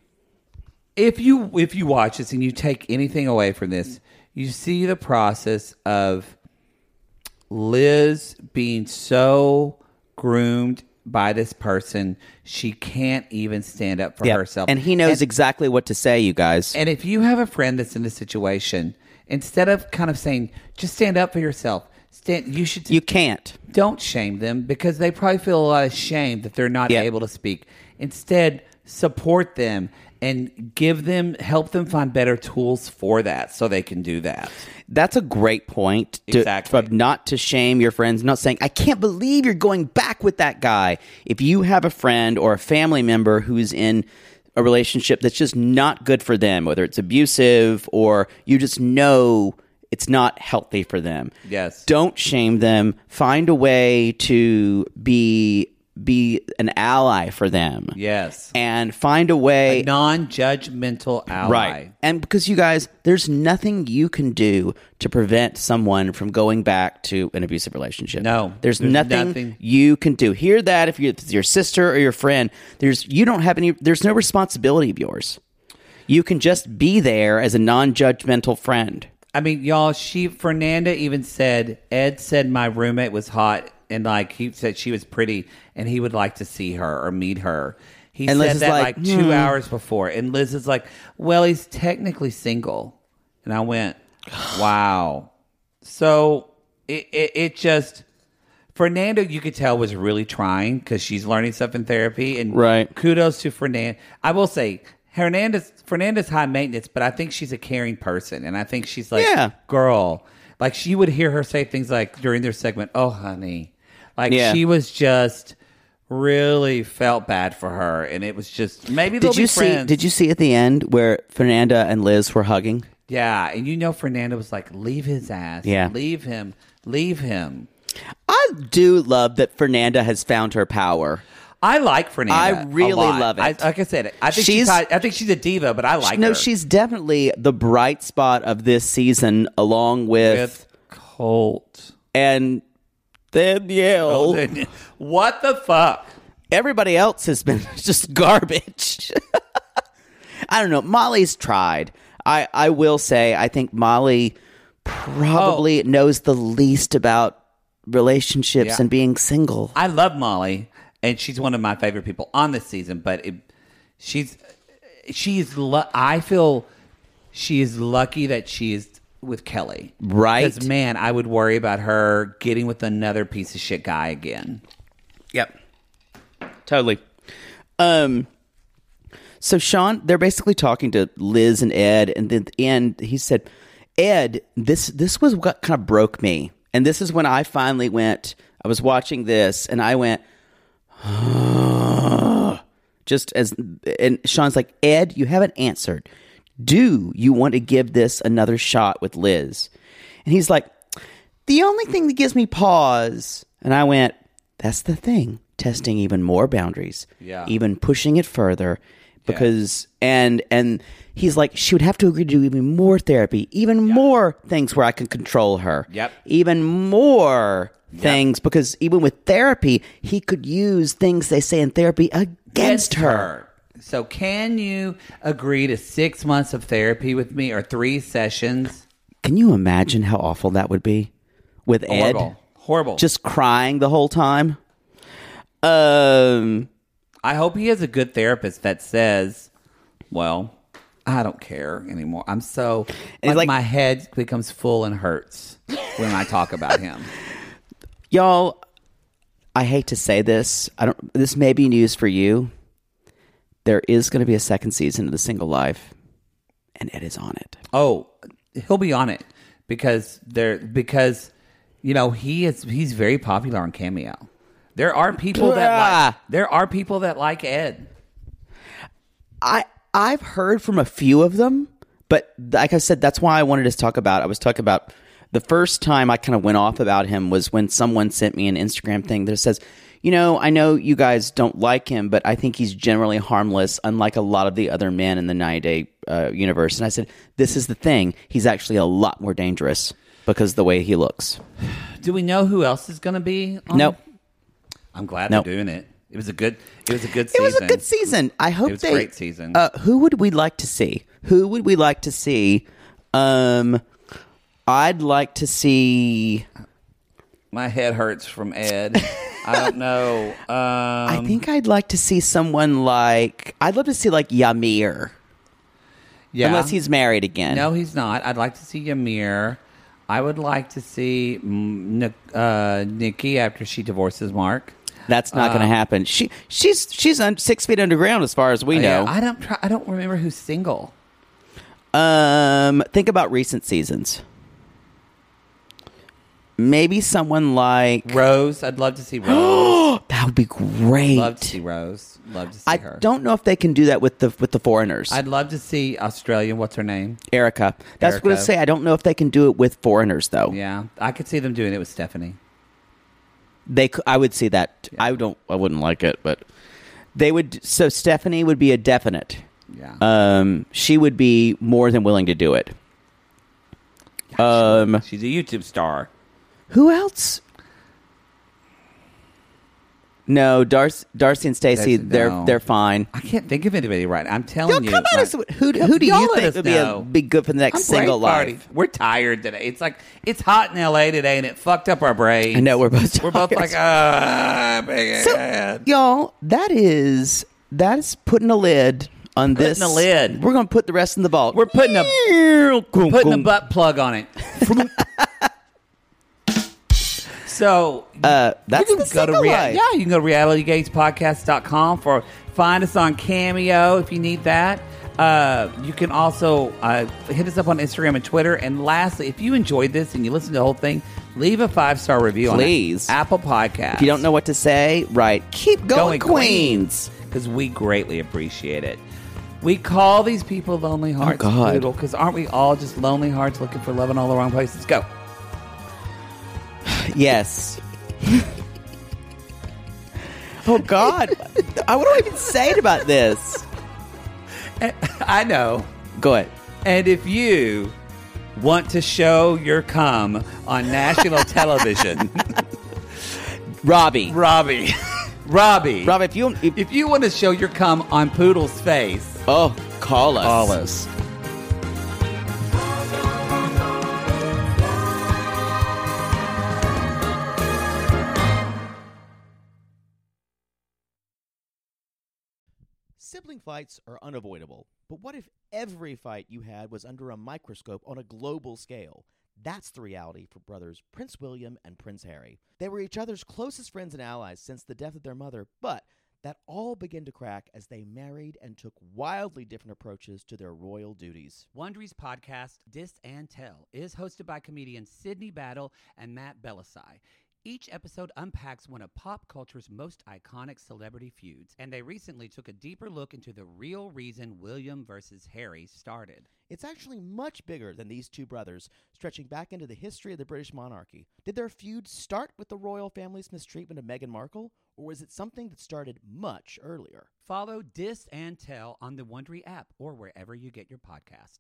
[SPEAKER 4] if you if you watch this and you take anything away from this, you see the process of Liz being so groomed by this person, she can't even stand up for
[SPEAKER 5] Yeah.
[SPEAKER 4] herself.
[SPEAKER 5] And he knows
[SPEAKER 4] And-
[SPEAKER 5] exactly what to say, you guys.
[SPEAKER 4] And if you have a friend that's in this situation, instead of kind of saying, just stand up for yourself, stand, you should.
[SPEAKER 5] You can't.
[SPEAKER 4] Don't shame them because they probably feel a lot of shame that they're not
[SPEAKER 5] Yeah.
[SPEAKER 4] able to speak. Instead, support them and give them, help them find better tools for that so they can do that.
[SPEAKER 5] That's a great point. To,
[SPEAKER 4] Exactly.
[SPEAKER 5] of not to shame your friends, not saying, I can't believe you're going back with that guy. If you have a friend or a family member who's in a relationship that's just not good for them, whether it's abusive or you just know it's not healthy for them.
[SPEAKER 4] Yes.
[SPEAKER 5] Don't shame them. Find a way to be be an ally for them.
[SPEAKER 4] Yes.
[SPEAKER 5] And find a way
[SPEAKER 4] A non-judgmental ally.
[SPEAKER 5] Right. And because you guys, there's nothing you can do to prevent someone from going back to an abusive relationship.
[SPEAKER 4] No,
[SPEAKER 5] There's,
[SPEAKER 4] there's
[SPEAKER 5] nothing,
[SPEAKER 4] nothing.
[SPEAKER 5] you can do. Hear that if, you, if it's your sister or your friend. There's you don't have any there's no responsibility of yours. You can just be there as a non-judgmental friend.
[SPEAKER 4] I mean, y'all, she, Fernanda even said, Ed said my roommate was hot and like he said she was pretty and he would like to see her or meet her. He
[SPEAKER 5] And
[SPEAKER 4] said
[SPEAKER 5] Liz is
[SPEAKER 4] that
[SPEAKER 5] like,
[SPEAKER 4] like, two
[SPEAKER 5] hmm.
[SPEAKER 4] hours before. And Liz is like, well, he's technically single. And I went, wow. So it, it, it just, Fernando, you could tell, was really trying because she's learning stuff in therapy. And
[SPEAKER 5] Right.
[SPEAKER 4] kudos to Fernanda. I will say, Hernandez, Fernanda's high maintenance, but I think she's a caring person. And I think she's like,
[SPEAKER 5] Yeah.
[SPEAKER 4] girl. Like she would hear her say things like during their segment, oh, honey. Like
[SPEAKER 5] Yeah.
[SPEAKER 4] she was just really felt bad for her. And it was just, maybe they'll
[SPEAKER 5] Did you
[SPEAKER 4] be
[SPEAKER 5] see
[SPEAKER 4] friends.
[SPEAKER 5] did you see at the end where Fernanda and Liz were hugging?
[SPEAKER 4] Yeah. And you know, Fernanda was like, leave his ass.
[SPEAKER 5] Yeah.
[SPEAKER 4] Leave him. Leave him.
[SPEAKER 5] I do love that Fernanda has found her power.
[SPEAKER 4] I like Fernanda.
[SPEAKER 5] I really
[SPEAKER 4] a lot.
[SPEAKER 5] love it.
[SPEAKER 4] I, like I said, I think
[SPEAKER 5] She's-
[SPEAKER 4] she's, I think she's a diva, but I like
[SPEAKER 5] no,
[SPEAKER 4] her.
[SPEAKER 5] she's definitely the bright spot of this season, along with,
[SPEAKER 4] with Colt.
[SPEAKER 5] and Danielle.
[SPEAKER 4] What the fuck?
[SPEAKER 5] Everybody else has been just garbage. I don't know. Molly's tried. I, I will say, I think Molly probably
[SPEAKER 4] Oh.
[SPEAKER 5] knows the least about relationships
[SPEAKER 4] Yeah.
[SPEAKER 5] and being single.
[SPEAKER 4] I love Molly, and she's one of my favorite people on this season. But it, she's she's lu- I feel she is lucky that she is with Kelly,
[SPEAKER 5] Right.
[SPEAKER 4] Because man, I would worry about her getting with another piece of shit guy again.
[SPEAKER 5] Yep. Totally. Um. So Sean, they're basically talking to Liz and Ed, and then at the end he said, "Ed, this this was what kind of broke me, and this is when I finally went. I was watching this, and I went, just as." And Sean's like, "Ed, you haven't answered. Do you want to give this another shot with Liz?" And he's like, "The only thing that gives me pause," and I went, "That's the thing." Testing even more boundaries,
[SPEAKER 4] Yeah.
[SPEAKER 5] even pushing it further, because and and he's like, she would have to agree to do even more therapy, even more things where I can control her,
[SPEAKER 4] Yep.
[SPEAKER 5] even more things because even with therapy, he could use things they say in therapy against, against her. her.
[SPEAKER 4] So can you agree to six months of therapy with me or three sessions?
[SPEAKER 5] Can you imagine how awful that would be with Ed?
[SPEAKER 4] Horrible. Horrible.
[SPEAKER 5] Just crying the whole time. Um,
[SPEAKER 4] I hope he has a good therapist that says, well, I don't care anymore. I'm so, like, like my head becomes full and hurts when I talk about him.
[SPEAKER 5] Y'all, I hate to say this. I don't. This may be news for you. There is going to be a second season of The Single Life, and Ed is on it.
[SPEAKER 4] Oh, he'll be on it because there because you know he is he's very popular on Cameo. There are people that like, there are people that like Ed.
[SPEAKER 5] I I've heard from a few of them, but like I said, that's why I wanted to talk about. I was talking about the first time I kind of went off about him was when someone sent me an Instagram thing that says, you know, I know you guys don't like him, but I think he's generally harmless, unlike a lot of the other men in the ninety Day uh, universe. And I said, this is the thing. He's actually a lot more dangerous because of the way he looks.
[SPEAKER 4] Do we know who else is going to be on?
[SPEAKER 5] Nope.
[SPEAKER 4] I'm glad
[SPEAKER 5] nope.
[SPEAKER 4] they're doing it. It was a good. It was a good season.
[SPEAKER 5] It was a good season. I hope
[SPEAKER 4] it was
[SPEAKER 5] they.
[SPEAKER 4] a great season.
[SPEAKER 5] Uh, who would we like to see? Who would we like to see? Um, I'd like to see.
[SPEAKER 4] My head hurts from Ed. I don't know. Um,
[SPEAKER 5] I think I'd like to see someone like. I'd love to see like Yamir.
[SPEAKER 4] Yeah.
[SPEAKER 5] Unless he's married again.
[SPEAKER 4] No, he's not. I'd like to see Yamir. I would like to see uh, Nikki after she divorces Mark.
[SPEAKER 5] That's not uh, going to happen. She she's she's un, six feet underground as far as we know.
[SPEAKER 4] Yeah, I don't try, I don't remember who's single.
[SPEAKER 5] Um, think about recent seasons. Maybe someone like
[SPEAKER 4] Rose. I'd love to see Rose.
[SPEAKER 5] That would be great.
[SPEAKER 4] Love to see Rose. Love to see
[SPEAKER 5] I
[SPEAKER 4] her.
[SPEAKER 5] I don't know if they can do that with the with the foreigners.
[SPEAKER 4] I'd love to see Australian. What's her name?
[SPEAKER 5] Erica. That's
[SPEAKER 4] Erica.
[SPEAKER 5] what I was going to say. I don't know if they can do it with foreigners though.
[SPEAKER 4] Yeah, I could see them doing it with Stephanie.
[SPEAKER 5] They, I would see that. Yeah. I don't. I wouldn't like it, but they would. So Stephanie would be a definite.
[SPEAKER 4] Yeah.
[SPEAKER 5] Um, she would be more than willing to do it.
[SPEAKER 4] Yeah,
[SPEAKER 5] um,
[SPEAKER 4] she's a YouTube star.
[SPEAKER 5] Who else? No, Darcy, Darcy and Stacey. They're
[SPEAKER 4] no.
[SPEAKER 5] they're fine.
[SPEAKER 4] I can't think of anybody right. I'm telling
[SPEAKER 5] Yo,
[SPEAKER 4] you.
[SPEAKER 5] Come on,
[SPEAKER 4] like,
[SPEAKER 5] who who do you think would be, a,
[SPEAKER 4] know.
[SPEAKER 5] be good for the next
[SPEAKER 4] I'm
[SPEAKER 5] Single
[SPEAKER 4] Party.
[SPEAKER 5] Life?
[SPEAKER 4] We're tired today. It's like it's hot in L A today, and it fucked up our brains.
[SPEAKER 5] I know we're both.
[SPEAKER 4] We're both like ah, big
[SPEAKER 5] so,
[SPEAKER 4] head.
[SPEAKER 5] Y'all, that is that is putting a lid on
[SPEAKER 4] putting
[SPEAKER 5] this.
[SPEAKER 4] a lid.
[SPEAKER 5] We're gonna put the rest in the vault.
[SPEAKER 4] We're putting a putting a butt plug on it. So
[SPEAKER 5] uh, that's
[SPEAKER 4] you can
[SPEAKER 5] the
[SPEAKER 4] go to
[SPEAKER 5] Single
[SPEAKER 4] rea-
[SPEAKER 5] Life.
[SPEAKER 4] Yeah, you can go to reality gates podcast dot com for find us on Cameo if you need that. Uh, you can also uh, hit us up on Instagram and Twitter. And lastly, if you enjoyed this and you listened to the whole thing, leave a five star review
[SPEAKER 5] Please.
[SPEAKER 4] on Apple Podcasts.
[SPEAKER 5] If you don't know what to say, right, keep going,
[SPEAKER 4] going
[SPEAKER 5] Queens.
[SPEAKER 4] Because we greatly appreciate it. We call these people lonely hearts.
[SPEAKER 5] Oh, God.
[SPEAKER 4] Because aren't we all just lonely hearts looking for love in all the wrong places? Go.
[SPEAKER 5] Yes. Oh, God. I, what do I even say about this?
[SPEAKER 4] I know.
[SPEAKER 5] Go ahead.
[SPEAKER 4] And if you want to show your cum on national television,
[SPEAKER 5] Robbie.
[SPEAKER 4] Robbie. Robbie.
[SPEAKER 5] Robbie, if you if,
[SPEAKER 4] if you want to show your cum on Poodle's face,
[SPEAKER 5] oh, call us.
[SPEAKER 4] Call us.
[SPEAKER 7] Sibling fights are unavoidable, but what if every fight you had was under a microscope on a global scale? That's the reality for brothers Prince William and Prince Harry. They were each other's closest friends and allies since the death of their mother, but that all began to crack as they married and took wildly different approaches to their royal duties.
[SPEAKER 8] Wondery's podcast, Dis and Tell, is hosted by comedians Sydney Battle and Matt Belisai. Each episode unpacks one of pop culture's most iconic celebrity feuds, and they recently took a deeper look into the real reason William versus Harry started.
[SPEAKER 7] It's actually much bigger than these two brothers, stretching back into the history of the British monarchy. Did their feud start with the royal family's mistreatment of Meghan Markle, or was it something that started much earlier?
[SPEAKER 8] Follow Dis and Tell on the Wondery app or wherever you get your podcasts.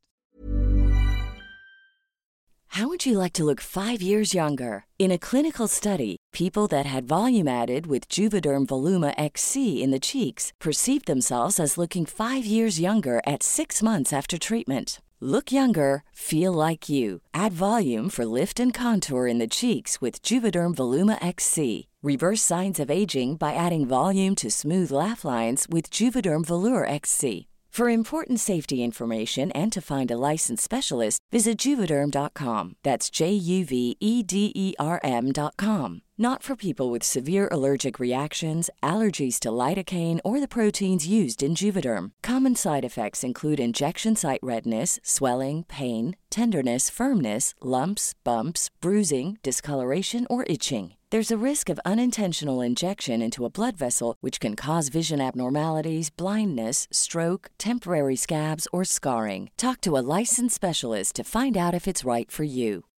[SPEAKER 10] How would you like to look five years younger? In a clinical study, People that had volume added with Juvederm Voluma X C in the cheeks perceived themselves as looking five years younger at six months after treatment. Look younger, feel like you. Add volume for lift and contour in the cheeks with Juvederm Voluma X C. Reverse signs of aging by adding volume to smooth laugh lines with Juvederm Volure X C. For important safety information and to find a licensed specialist, visit Juvederm dot com. That's J U V E D E R M dot com. Not for people with severe allergic reactions, allergies to lidocaine, or the proteins used in Juvederm. Common side effects include injection site redness, swelling, pain, tenderness, firmness, lumps, bumps, bruising, discoloration, or itching. There's a risk of unintentional injection into a blood vessel, which can cause vision abnormalities, blindness, stroke, temporary scabs, or scarring. Talk to a licensed specialist to find out if it's right for you.